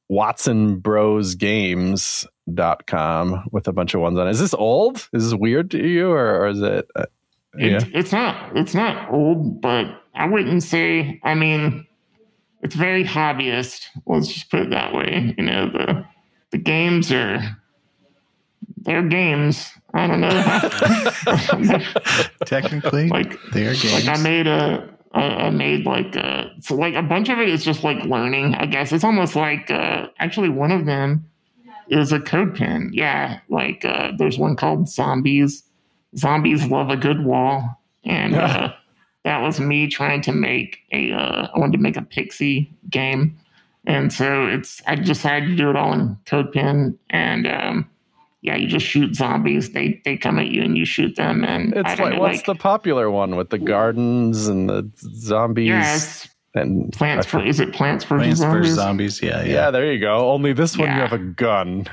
watsonbrosgames.com, with a bunch of ones on it. Is this old? Is this weird to you, or is it? It's not old, but I wouldn't say. I mean, it's very hobbyist. Let's just put it that way. The games they're games. I don't know. Technically, like they are games. Like I I made like so like a bunch of it is just like learning. I guess it's almost like actually one of them is a code pen. Yeah, like there's one called Zombies. Zombies love a good wall, and that was me trying to make I wanted to make a Pixie game, and so I decided to do it all in CodePen, and yeah, you just shoot zombies. They come at you and you shoot them, and it's like what's the popular one with the gardens and the zombies? Yes. And Plants versus Zombies? Plants vs. Zombies, yeah, there you go. Only this one you have a gun.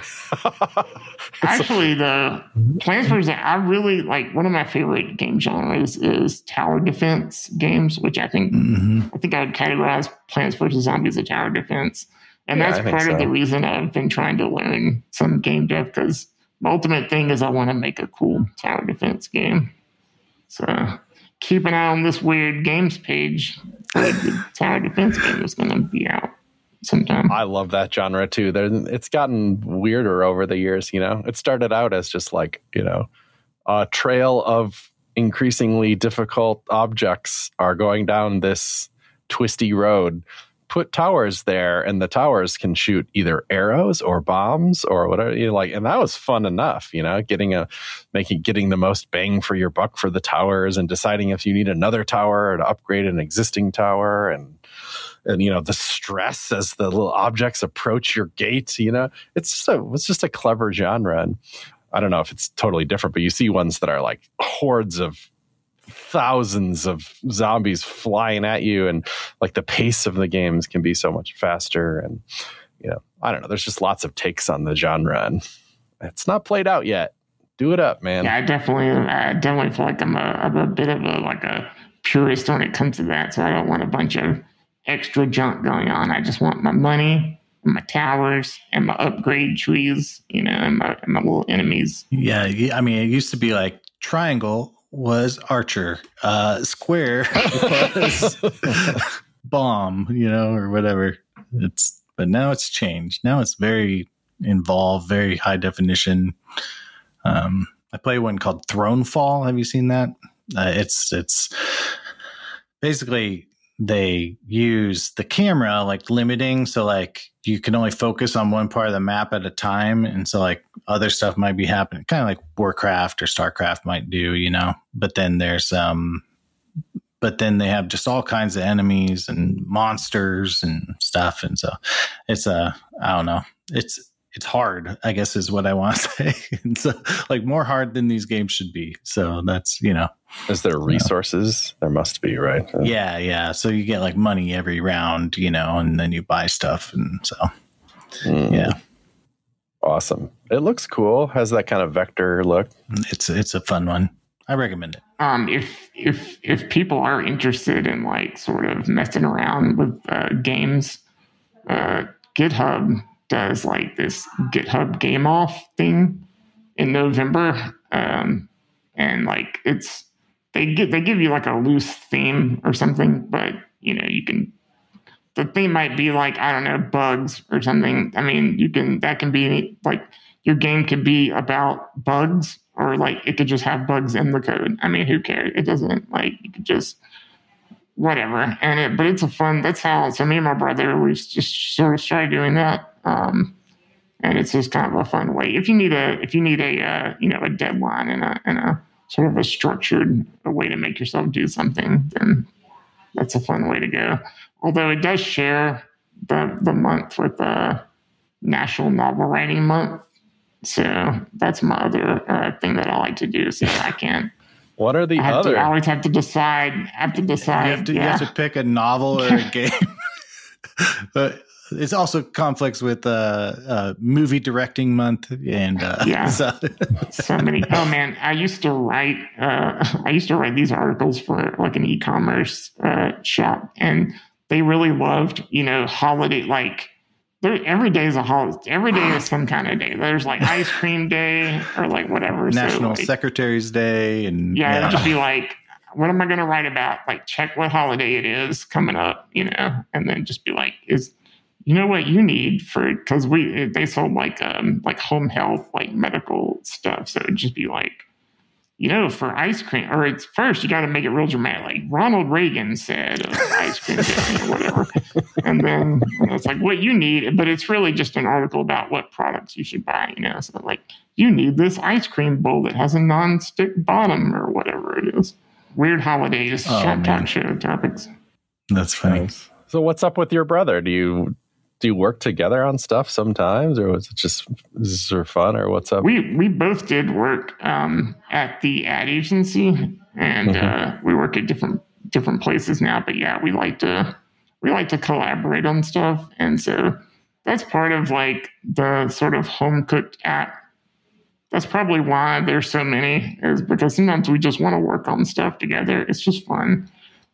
Actually, the Plants vs. I really like one of my favorite game genres is tower defense games, which I think I would categorize Plants vs. Zombies as tower defense, and that's part of the reason I've been trying to learn some game dev, because my ultimate thing is I want to make a cool tower defense game. So keep an eye on this weird games page. The tower defense game is going to be out sometime. I love that genre too. It's gotten weirder over the years. It started out as just like, a trail of increasingly difficult objects are going down this twisty road. Put towers there, and the towers can shoot either arrows or bombs or whatever and that was fun enough, getting the most bang for your buck for the towers, and deciding if you need another tower or to upgrade an existing tower, and the stress as the little objects approach your gate. It's just a clever genre, and I don't know if it's totally different, but you see ones that are like hordes of thousands of zombies flying at you, and like the pace of the games can be so much faster, and I don't know, there's just lots of takes on the genre, and it's not played out yet. Do it up, man. Yeah, I definitely feel like I'm a bit of a purist when it comes to that, so I don't want a bunch of extra junk going on. I just want my money, my towers, and my upgrade trees, and my little enemies. Yeah, I mean, it used to be like triangle was archer, square was bomb, or whatever. But now it's changed. Now it's very involved, very high definition. I play one called Thronefall. Have you seen that? It's basically they use the camera like limiting, so like you can only focus on one part of the map at a time, and so like other stuff might be happening, kind of like Warcraft or Starcraft might do, but then they have just all kinds of enemies and monsters and stuff, and so it's I don't know, it's hard, I guess is what I want to say. And so like more hard than these games should be. So that's, Is there resources? There must be, right? Yeah. So you get like money every round, and then you buy stuff. And so, yeah. Awesome. It looks cool. Has that kind of vector look. It's a fun one. I recommend it. If people are interested in like sort of messing around with games, GitHub does like this GitHub Game Off thing in November, and like they give you like a loose theme or something, but the theme might be like, I don't know, bugs or something. I mean, that can be like your game could be about bugs, or like it could just have bugs in the code. I mean, who cares? It doesn't, like, you could just whatever. But it's a fun. That's how. So me and my brother, we just sort of started doing that. And it's just kind of a fun way. If you need a a deadline and a sort of a structured way to make yourself do something, then that's a fun way to go. Although it does share the month with National Novel Writing Month, so that's my other thing that I like to do. So I can't. What are the other? I always have to decide. You have to pick a novel or a game. But it's also conflicts with movie directing month, and so many. Oh man, I used to write these articles for like an e-commerce shop, and they really loved holiday, like every day is a holiday. Every day is some kind of day. There's like ice cream day or like whatever. National Secretary's Day, and it'd just be like, what am I going to write about? Like, check what holiday it is coming up, and then just be like, what you need for, because they sold like home health, like medical stuff. So it'd just be like, for ice cream, or it's first you got to make it real dramatic, like Ronald Reagan said of ice cream day or whatever. And then it's like what you need, but it's really just an article about what products you should buy, So like you need this ice cream bowl that has a non-stick bottom or whatever it is. Weird holidays, Shop Talk Show topics. That's funny. Nice. So what's up with your brother? Do you work together on stuff sometimes, or was it just is for fun, or what's up? We both did work at the ad agency, and we work at different places now. But yeah, we like to collaborate on stuff, and so that's part of like the sort of home cooked app. That's probably why there's so many, is because sometimes we just want to work on stuff together. It's just fun,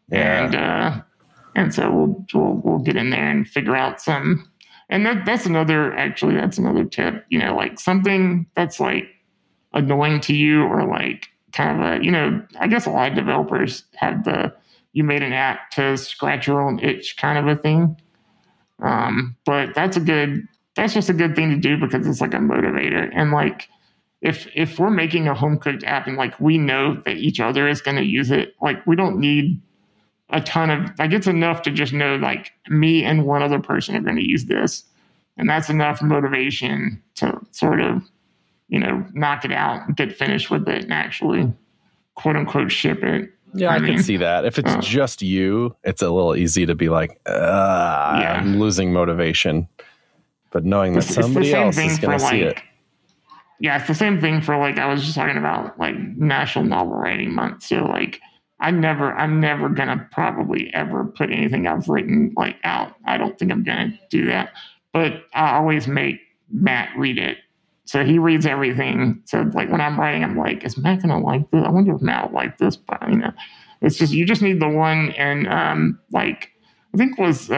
and so we'll get in there and figure out some. And that's another tip, like something that's like annoying to you, or like kind of I guess a lot of developers have you made an app to scratch your own itch kind of a thing. But that's just a good thing to do because it's like a motivator. And like, if we're making a home cooked app and like, we know that each other is going to use it, like we don't need a ton of, like, it's enough to just know like me and one other person are going to use this. And that's enough motivation to sort of, knock it out and get finished with it and actually quote unquote ship it. Yeah, I can see that. If it's just you, it's a little easy to be like, I'm losing motivation. But knowing that somebody else is going to see it. Yeah, it's the same thing for like, I was just talking about like National Novel Writing Month. So like, I'm never gonna probably ever put anything I've written like out. I don't think I'm gonna do that. But I always make Matt read it. So he reads everything. So like when I'm writing, I'm like, is Matt gonna like this? I wonder if Matt will like this. But it's just, you just need the one. And like I think it was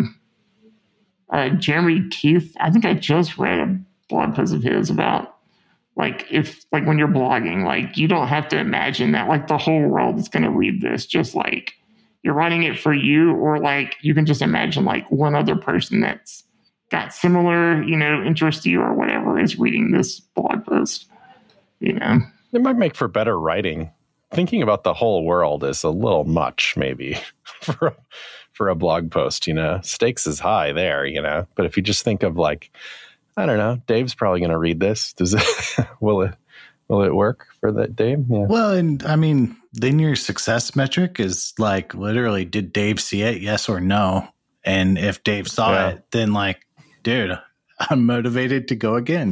Jeremy Keith. I think I just read a blog post of his about like, if like when you're blogging, like you don't have to imagine that like the whole world is going to read this, just like you're writing it for you, or like you can just imagine like one other person that's got similar, interest to you or whatever is reading this blog post, It might make for better writing. Thinking about the whole world is a little much maybe for a blog post, stakes is high there, but if you just think of like, I don't know, Dave's probably going to read this. Will it work for that, Dave? Yeah. Well, and I mean, then your success metric is like literally, did Dave see it? Yes or no? And if Dave saw it, then like, dude, I'm motivated to go again,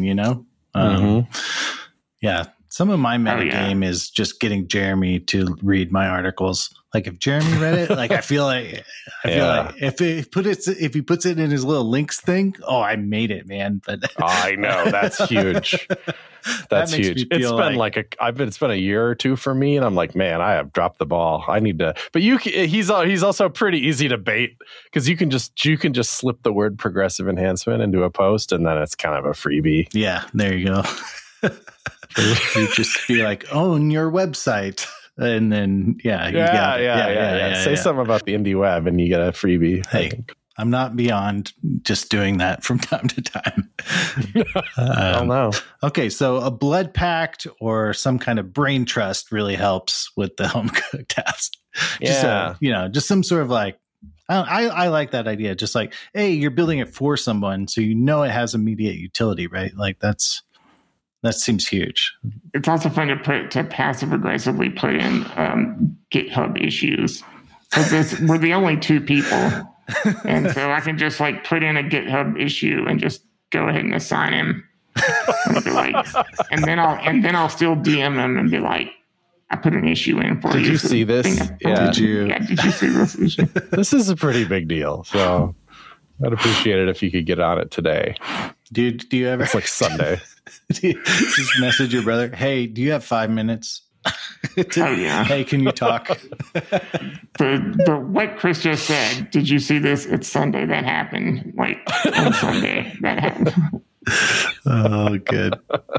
Yeah. Some of my meta game is just getting Jeremy to read my articles. Like if Jeremy read it, like I feel like if he puts it in his little links thing, I made it, man. But I know that's huge. That's huge. It's been a year or two for me, and I'm like, man, I have dropped the ball. I need to. But he's also pretty easy to bait because you can just slip the word progressive enhancement into a post, and then it's kind of a freebie. Yeah, there you go. You just be like, own your website. And then, say something about the indie web and you get a freebie. Hey, I'm not beyond just doing that from time to time. I don't know. Okay, so a blood pact or some kind of brain trust really helps with the home cooked apps. Just some sort of like, I like that idea. Just like, hey, you're building it for someone, so it has immediate utility, right? Like that seems huge. It's also fun to passive aggressively put in GitHub issues. Because we're the only two people. And so I can just like put in a GitHub issue and just go ahead and assign him. And, and then I'll still DM him and be like, I put an issue in for you. Did you see this? Did you see this issue? This is a pretty big deal. So I'd appreciate it if you could get on it today. Do you ever? It's like Sunday. Just message your brother. Hey, do you have 5 minutes? Hey, can you talk? The what Chris just said. Did you see this? It's Sunday that happened. Like on Sunday that happened. Oh, good.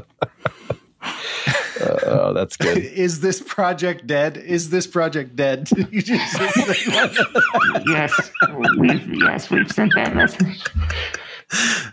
Oh, that's good. Is this project dead? Did you just Yes, we've sent that message.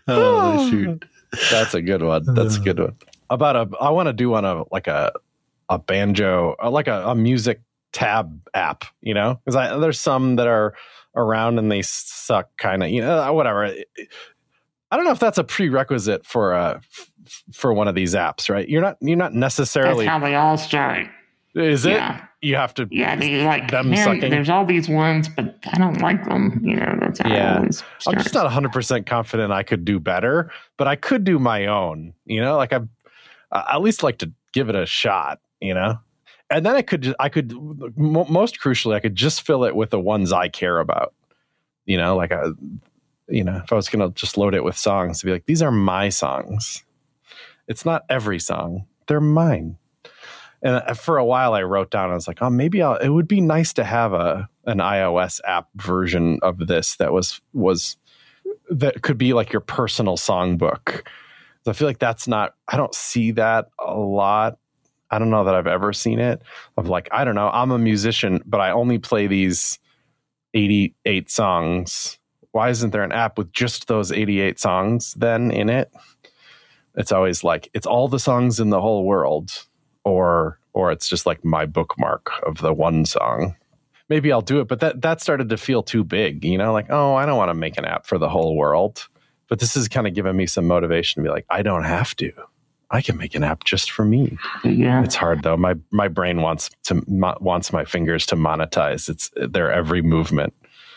Oh shoot. That's a good one. I want to do on a banjo, like a music tab app, because there's some that are around and they suck kind of, whatever. I don't know if that's a prerequisite for one of these apps, right? You're not necessarily. That's how they all start. Is it? You have to. Yeah, they like them sucking. There's all these ones, but I don't like them. That's how it always starts. I'm just not 100% confident I could do better, but I could do my own. Like I at least like to give it a shot. And then I could most crucially, I could just fill it with the ones I care about. If I was going to just load it with songs, to be like, these are my songs. It's not every song; they're mine. And for a while, I wrote down, I was like, oh, maybe it would be nice to have an iOS app version of this that that could be like your personal songbook. So I feel like I don't see that a lot. I don't know that I've ever seen it of like, I don't know, I'm a musician, but I only play these 88 songs. Why isn't there an app with just those 88 songs then in it? It's always like, it's all the songs in the whole world. Or it's just like my bookmark of the one song. Maybe I'll do it, but that started to feel too big, like, oh, I don't want to make an app for the whole world. But this is kind of giving me some motivation to be like, I don't have to. I can make an app just for me. Yeah. It's hard though. My brain wants my fingers to monetize. It's their every movement.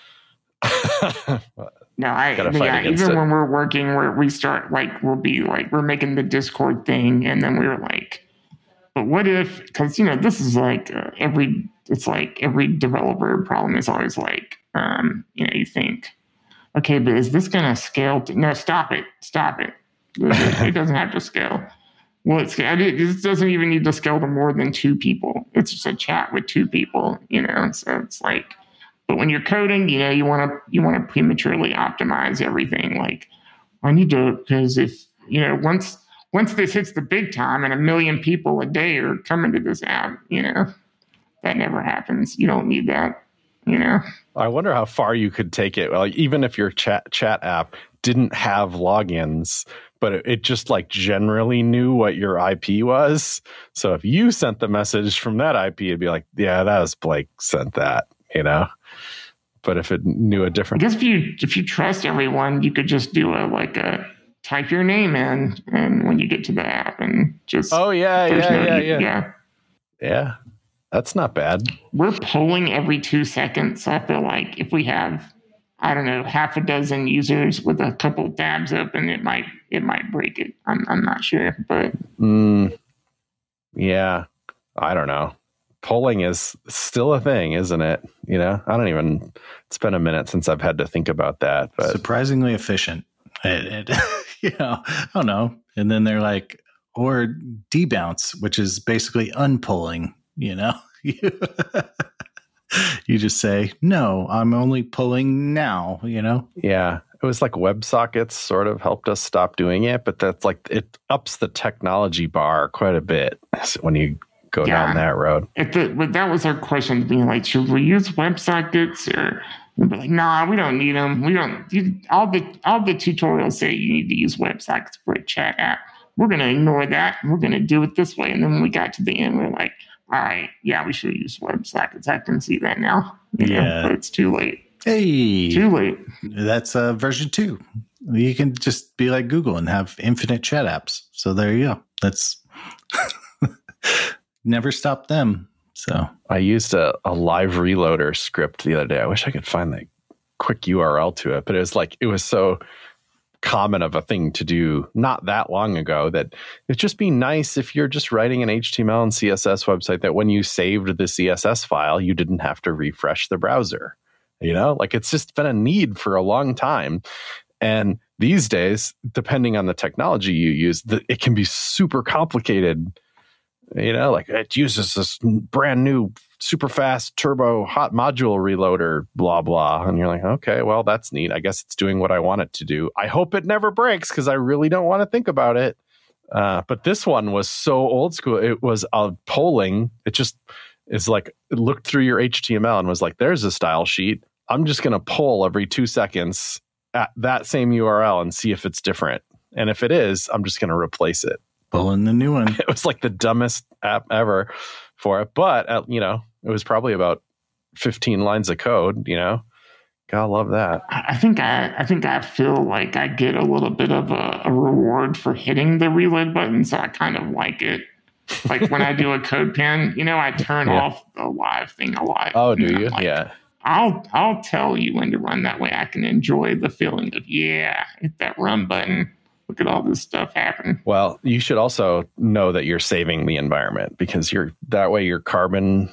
No, even when we're working, we start like, we're making the Discord thing, and then we were like, but what if, because, this is like every developer problem is always like, you think, okay, but is this going to scale? No, stop it. It doesn't have to scale. Well, it doesn't even need to scale to more than 2 people. It's just a chat with 2 people, so it's like, but when you're coding, you want to prematurely optimize everything. Like, I need to, because if, once this hits the big time and 1 million people a day are coming to this app, that never happens. You don't need that, I wonder how far you could take it. Like, even if your chat app didn't have logins, but it just like generally knew what your IP was. So if you sent the message from that IP, it'd be like, yeah, that was Blake sent that, But if it knew a different, I guess if you trust everyone, you could just do a type your name in, and when you get to the app, and just yeah. That's not bad. We're polling every 2 seconds. So I feel like if we have, I don't know, half a dozen users with a couple tabs open, it might break it. I'm not sure, but yeah, I don't know. Polling is still a thing, isn't it? It's been a minute since I've had to think about that, but surprisingly efficient. I don't know. And then they're like, or debounce, which is basically unpulling, you just say, no, I'm only pulling now, Yeah. It was like WebSockets sort of helped us stop doing it, but that's like, it ups the technology bar quite a bit when you go down that road. But that was our question, being like, should we use WebSockets? Or we'd be like, nah, we don't need them. We don't. All the tutorials say you need to use WebSockets for a chat app. We're going to ignore that. We're going to do it this way. And then when we got to the end, we're like, all right, yeah, we should use WebSockets. I can see that now. But it's too late. Hey, too late. That's version 2. You can just be like Google and have infinite chat apps. So there you go. That's never stopped them. So I used a live reloader script the other day. I wish I could find the quick URL to it, but it was so common of a thing to do not that long ago that it'd just be nice if you're just writing an HTML and CSS website that when you saved the CSS file, you didn't have to refresh the browser. It's just been a need for a long time. And these days, depending on the technology you use, it can be super complicated. It uses this brand new super fast turbo hot module reloader, blah, blah. And you're like, okay, well, that's neat. I guess it's doing what I want it to do. I hope it never breaks because I really don't want to think about it. But this one was so old school. It was polling. It just is like, it looked through your HTML and was like, there's a style sheet. I'm just going to poll every 2 seconds at that same URL and see if it's different. And if it is, I'm just going to replace it. Pulling the new one. It was like the dumbest app ever for it. But, it was probably about 15 lines of code, Gotta love that. I think I feel like I get a little bit of a reward for hitting the reload button, so I kind of like it. Like when I do a code pen, I turn off the live thing a lot. Oh, do you? Like, I'll tell you when to run. That way I can enjoy the feeling of, hit that run button. Look at all this stuff happen. Well, you should also know that you're saving the environment, because that way your carbon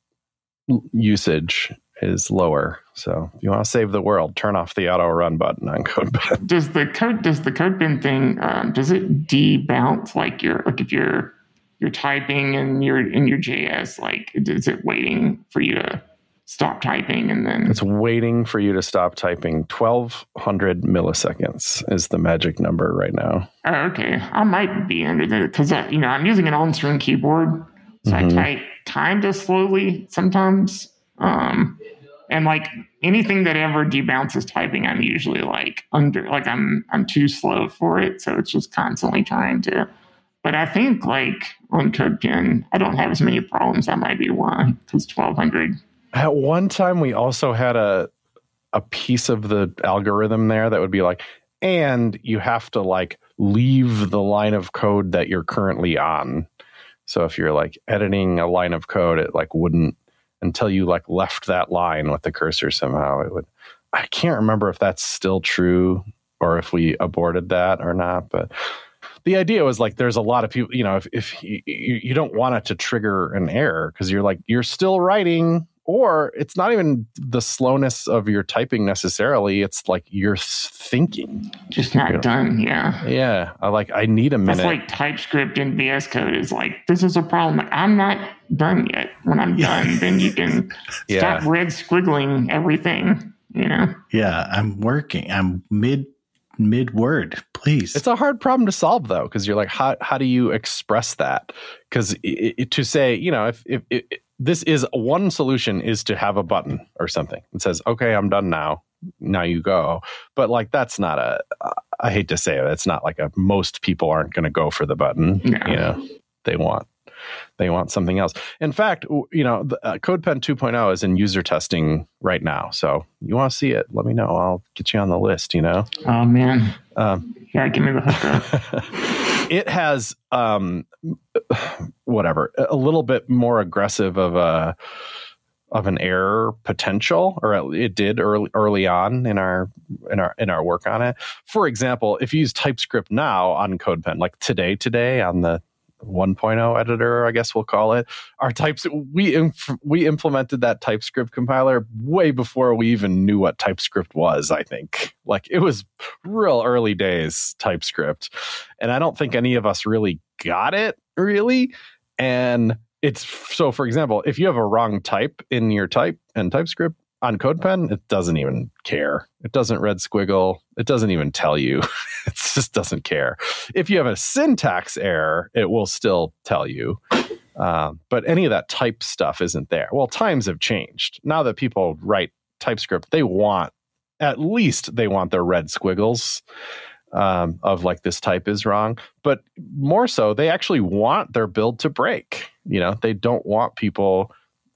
usage is lower. So if you want to save the world, turn off the auto run button on CodePen. Does the CodePen thing, does it debounce if you're typing and you're in your JS, like, is it waiting for you to stop typing and then it's waiting for you to stop typing? 1200 milliseconds is the magic number right now. Oh, okay. I might be under the, because I'm using an on-screen keyboard, so I type kind of slowly sometimes. And like anything that ever debounces typing, I'm usually I'm too slow for it, so it's just constantly trying to. But I think like on CodePen, I don't have as many problems. That might be why, because 1200. At one time, we also had a piece of the algorithm there that would be like, and you have to like leave the line of code that you're currently on. So if you're like editing a line of code, it like wouldn't, until you like left that line with the cursor somehow, it would. I can't remember if that's still true or if we aborted that or not, but the idea was like, there's a lot of people, if you don't want it to trigger an error because you're still writing, or it's not even the slowness of your typing necessarily. It's like you're thinking. Just not done. Yeah. Yeah. I need a minute. That's like TypeScript in VS Code is like, this is a problem. Like, I'm not done yet. When I'm done, then you can stop red squiggling everything, Yeah. I'm working. I'm mid word, please. It's a hard problem to solve though, because you're like, how do you express that? Because to say, if this is one solution is to have a button or something that says, okay, I'm done now. Now you go. But like, that's not I hate to say it. It's not like most people aren't going to go for the button. No. They want something else. In fact, the CodePen 2.0 is in user testing right now. So you want to see it, let me know. I'll get you on the list, Oh, man. Give me the hookup. It has, a little bit more aggressive of an error potential, or it did early on in our work on it. For example, if you use TypeScript now on CodePen, like today on the 1.0 editor, I guess we'll call it, our types, we implemented that TypeScript compiler way before we even knew what TypeScript was. I think like it was real early days TypeScript, and I don't think any of us really got it really. And it's so, for example, if you have a wrong type in your type and TypeScript on CodePen, it doesn't even care. It doesn't red squiggle. It doesn't even tell you. It just doesn't care. If you have a syntax error, it will still tell you. But any of that type stuff isn't there. Well, times have changed. Now that people write TypeScript, they want their red squiggles of like, this type is wrong. But more so, they actually want their build to break. They don't want people,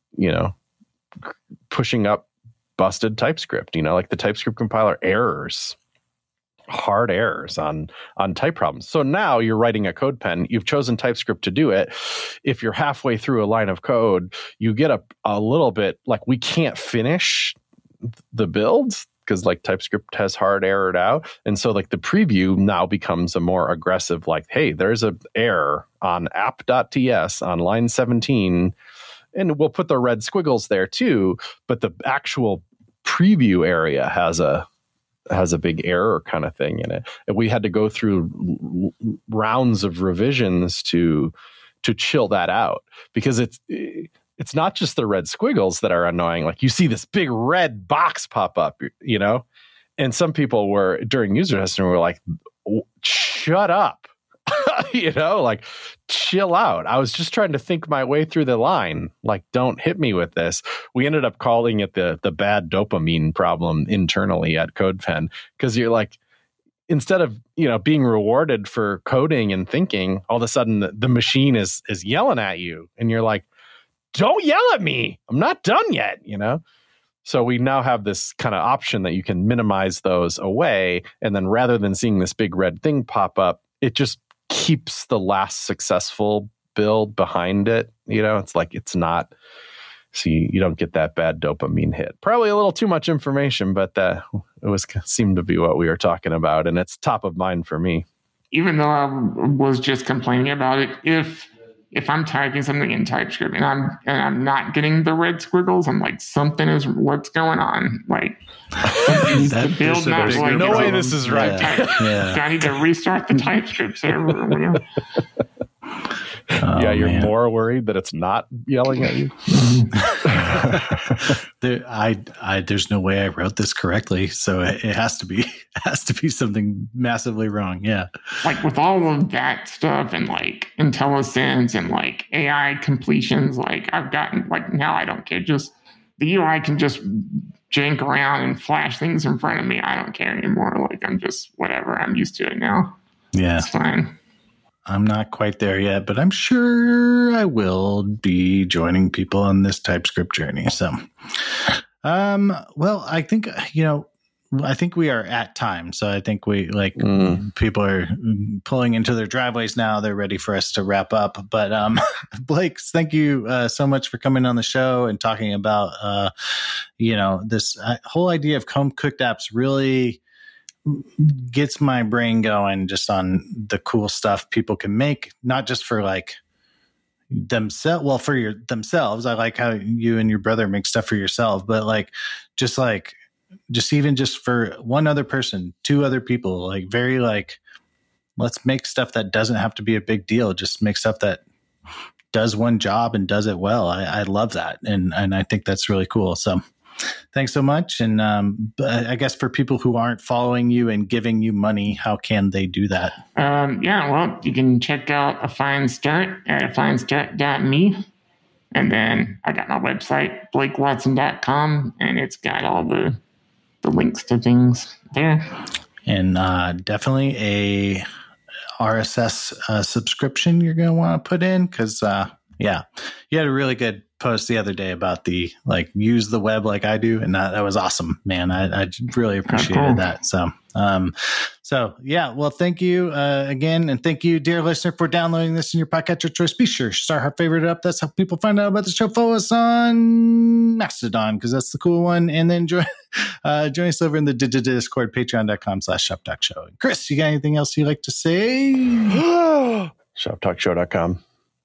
pushing up busted TypeScript, like the TypeScript compiler errors, hard errors on type problems. So now you're writing a CodePen, you've chosen TypeScript to do it. If you're halfway through a line of code, you get a little bit like, we can't finish the build because like TypeScript has hard errored out. And so like the preview now becomes a more aggressive, like, hey, there's an error on app.ts on line 17. And we'll put the red squiggles there too, but the actual preview area has a big error kind of thing in it. And we had to go through rounds of revisions to chill that out, because it's not just the red squiggles that are annoying. Like, you see this big red box pop up, and some people were during user testing were like, shut up. Like, chill out. I was just trying to think my way through the line. Like, don't hit me with this. We ended up calling it the bad dopamine problem internally at CodePen, because you're like, instead of, being rewarded for coding and thinking, all of a sudden the machine is yelling at you and you're like, don't yell at me. I'm not done yet, So we now have this kind of option that you can minimize those away. And then rather than seeing this big red thing pop up, it just keeps the last successful build behind it. It's like it's not, so you don't get that bad dopamine hit. Probably a little too much information, but seemed to be what we were talking about. And it's top of mind for me. Even though I was just complaining about it, if I'm typing something in TypeScript and I'm not getting the red squiggles, I'm like, what's going on? Like, the build not like, no way this is right. I need to restart the TypeScript server or whatever. You're more worried that it's not yelling at you. There's no way I wrote this correctly, so it has to be something massively wrong. Yeah, like with all of that stuff and like IntelliSense and like AI completions, like I've gotten like now I don't care. Just the UI can just jank around and flash things in front of me. I don't care anymore. Like I'm just whatever. I'm used to it now. Yeah, it's fine. I'm not quite there yet, but I'm sure I will be joining people on this TypeScript journey. So, well, I think, I think we are at time. So I think people are pulling into their driveways now. They're ready for us to wrap up. But Blake, thank you so much for coming on the show and talking about, this whole idea of home-cooked apps really gets my brain going just on the cool stuff people can make, not just for like themselves. Well, for themselves, I like how you and your brother make stuff for yourself, but just for one other person, two other people, let's make stuff that doesn't have to be a big deal. Just make stuff that does one job and does it well. I love that. And I think that's really cool. So thanks so much. And I guess for people who aren't following you and giving you money, how can they do that? Well, you can check out A Fine Start at afinestart.me. And then I got my website, blakewatson.com, and it's got all the links to things there. And definitely a RSS subscription you're going to want to put in because, you had a really good post the other day about the use the web like I do, and that was awesome, man. I really appreciated that. So well, thank you again, and thank you, dear listener, for downloading this in your podcatcher of choice. Be sure to start our favorite up. That's how people find out about the show. Follow us on Mastodon because that's the cool one, and then join us over in the Discord, patreon.com/shoptalkshow. Chris, you got anything else you'd like to say? Shoptalkshow.com.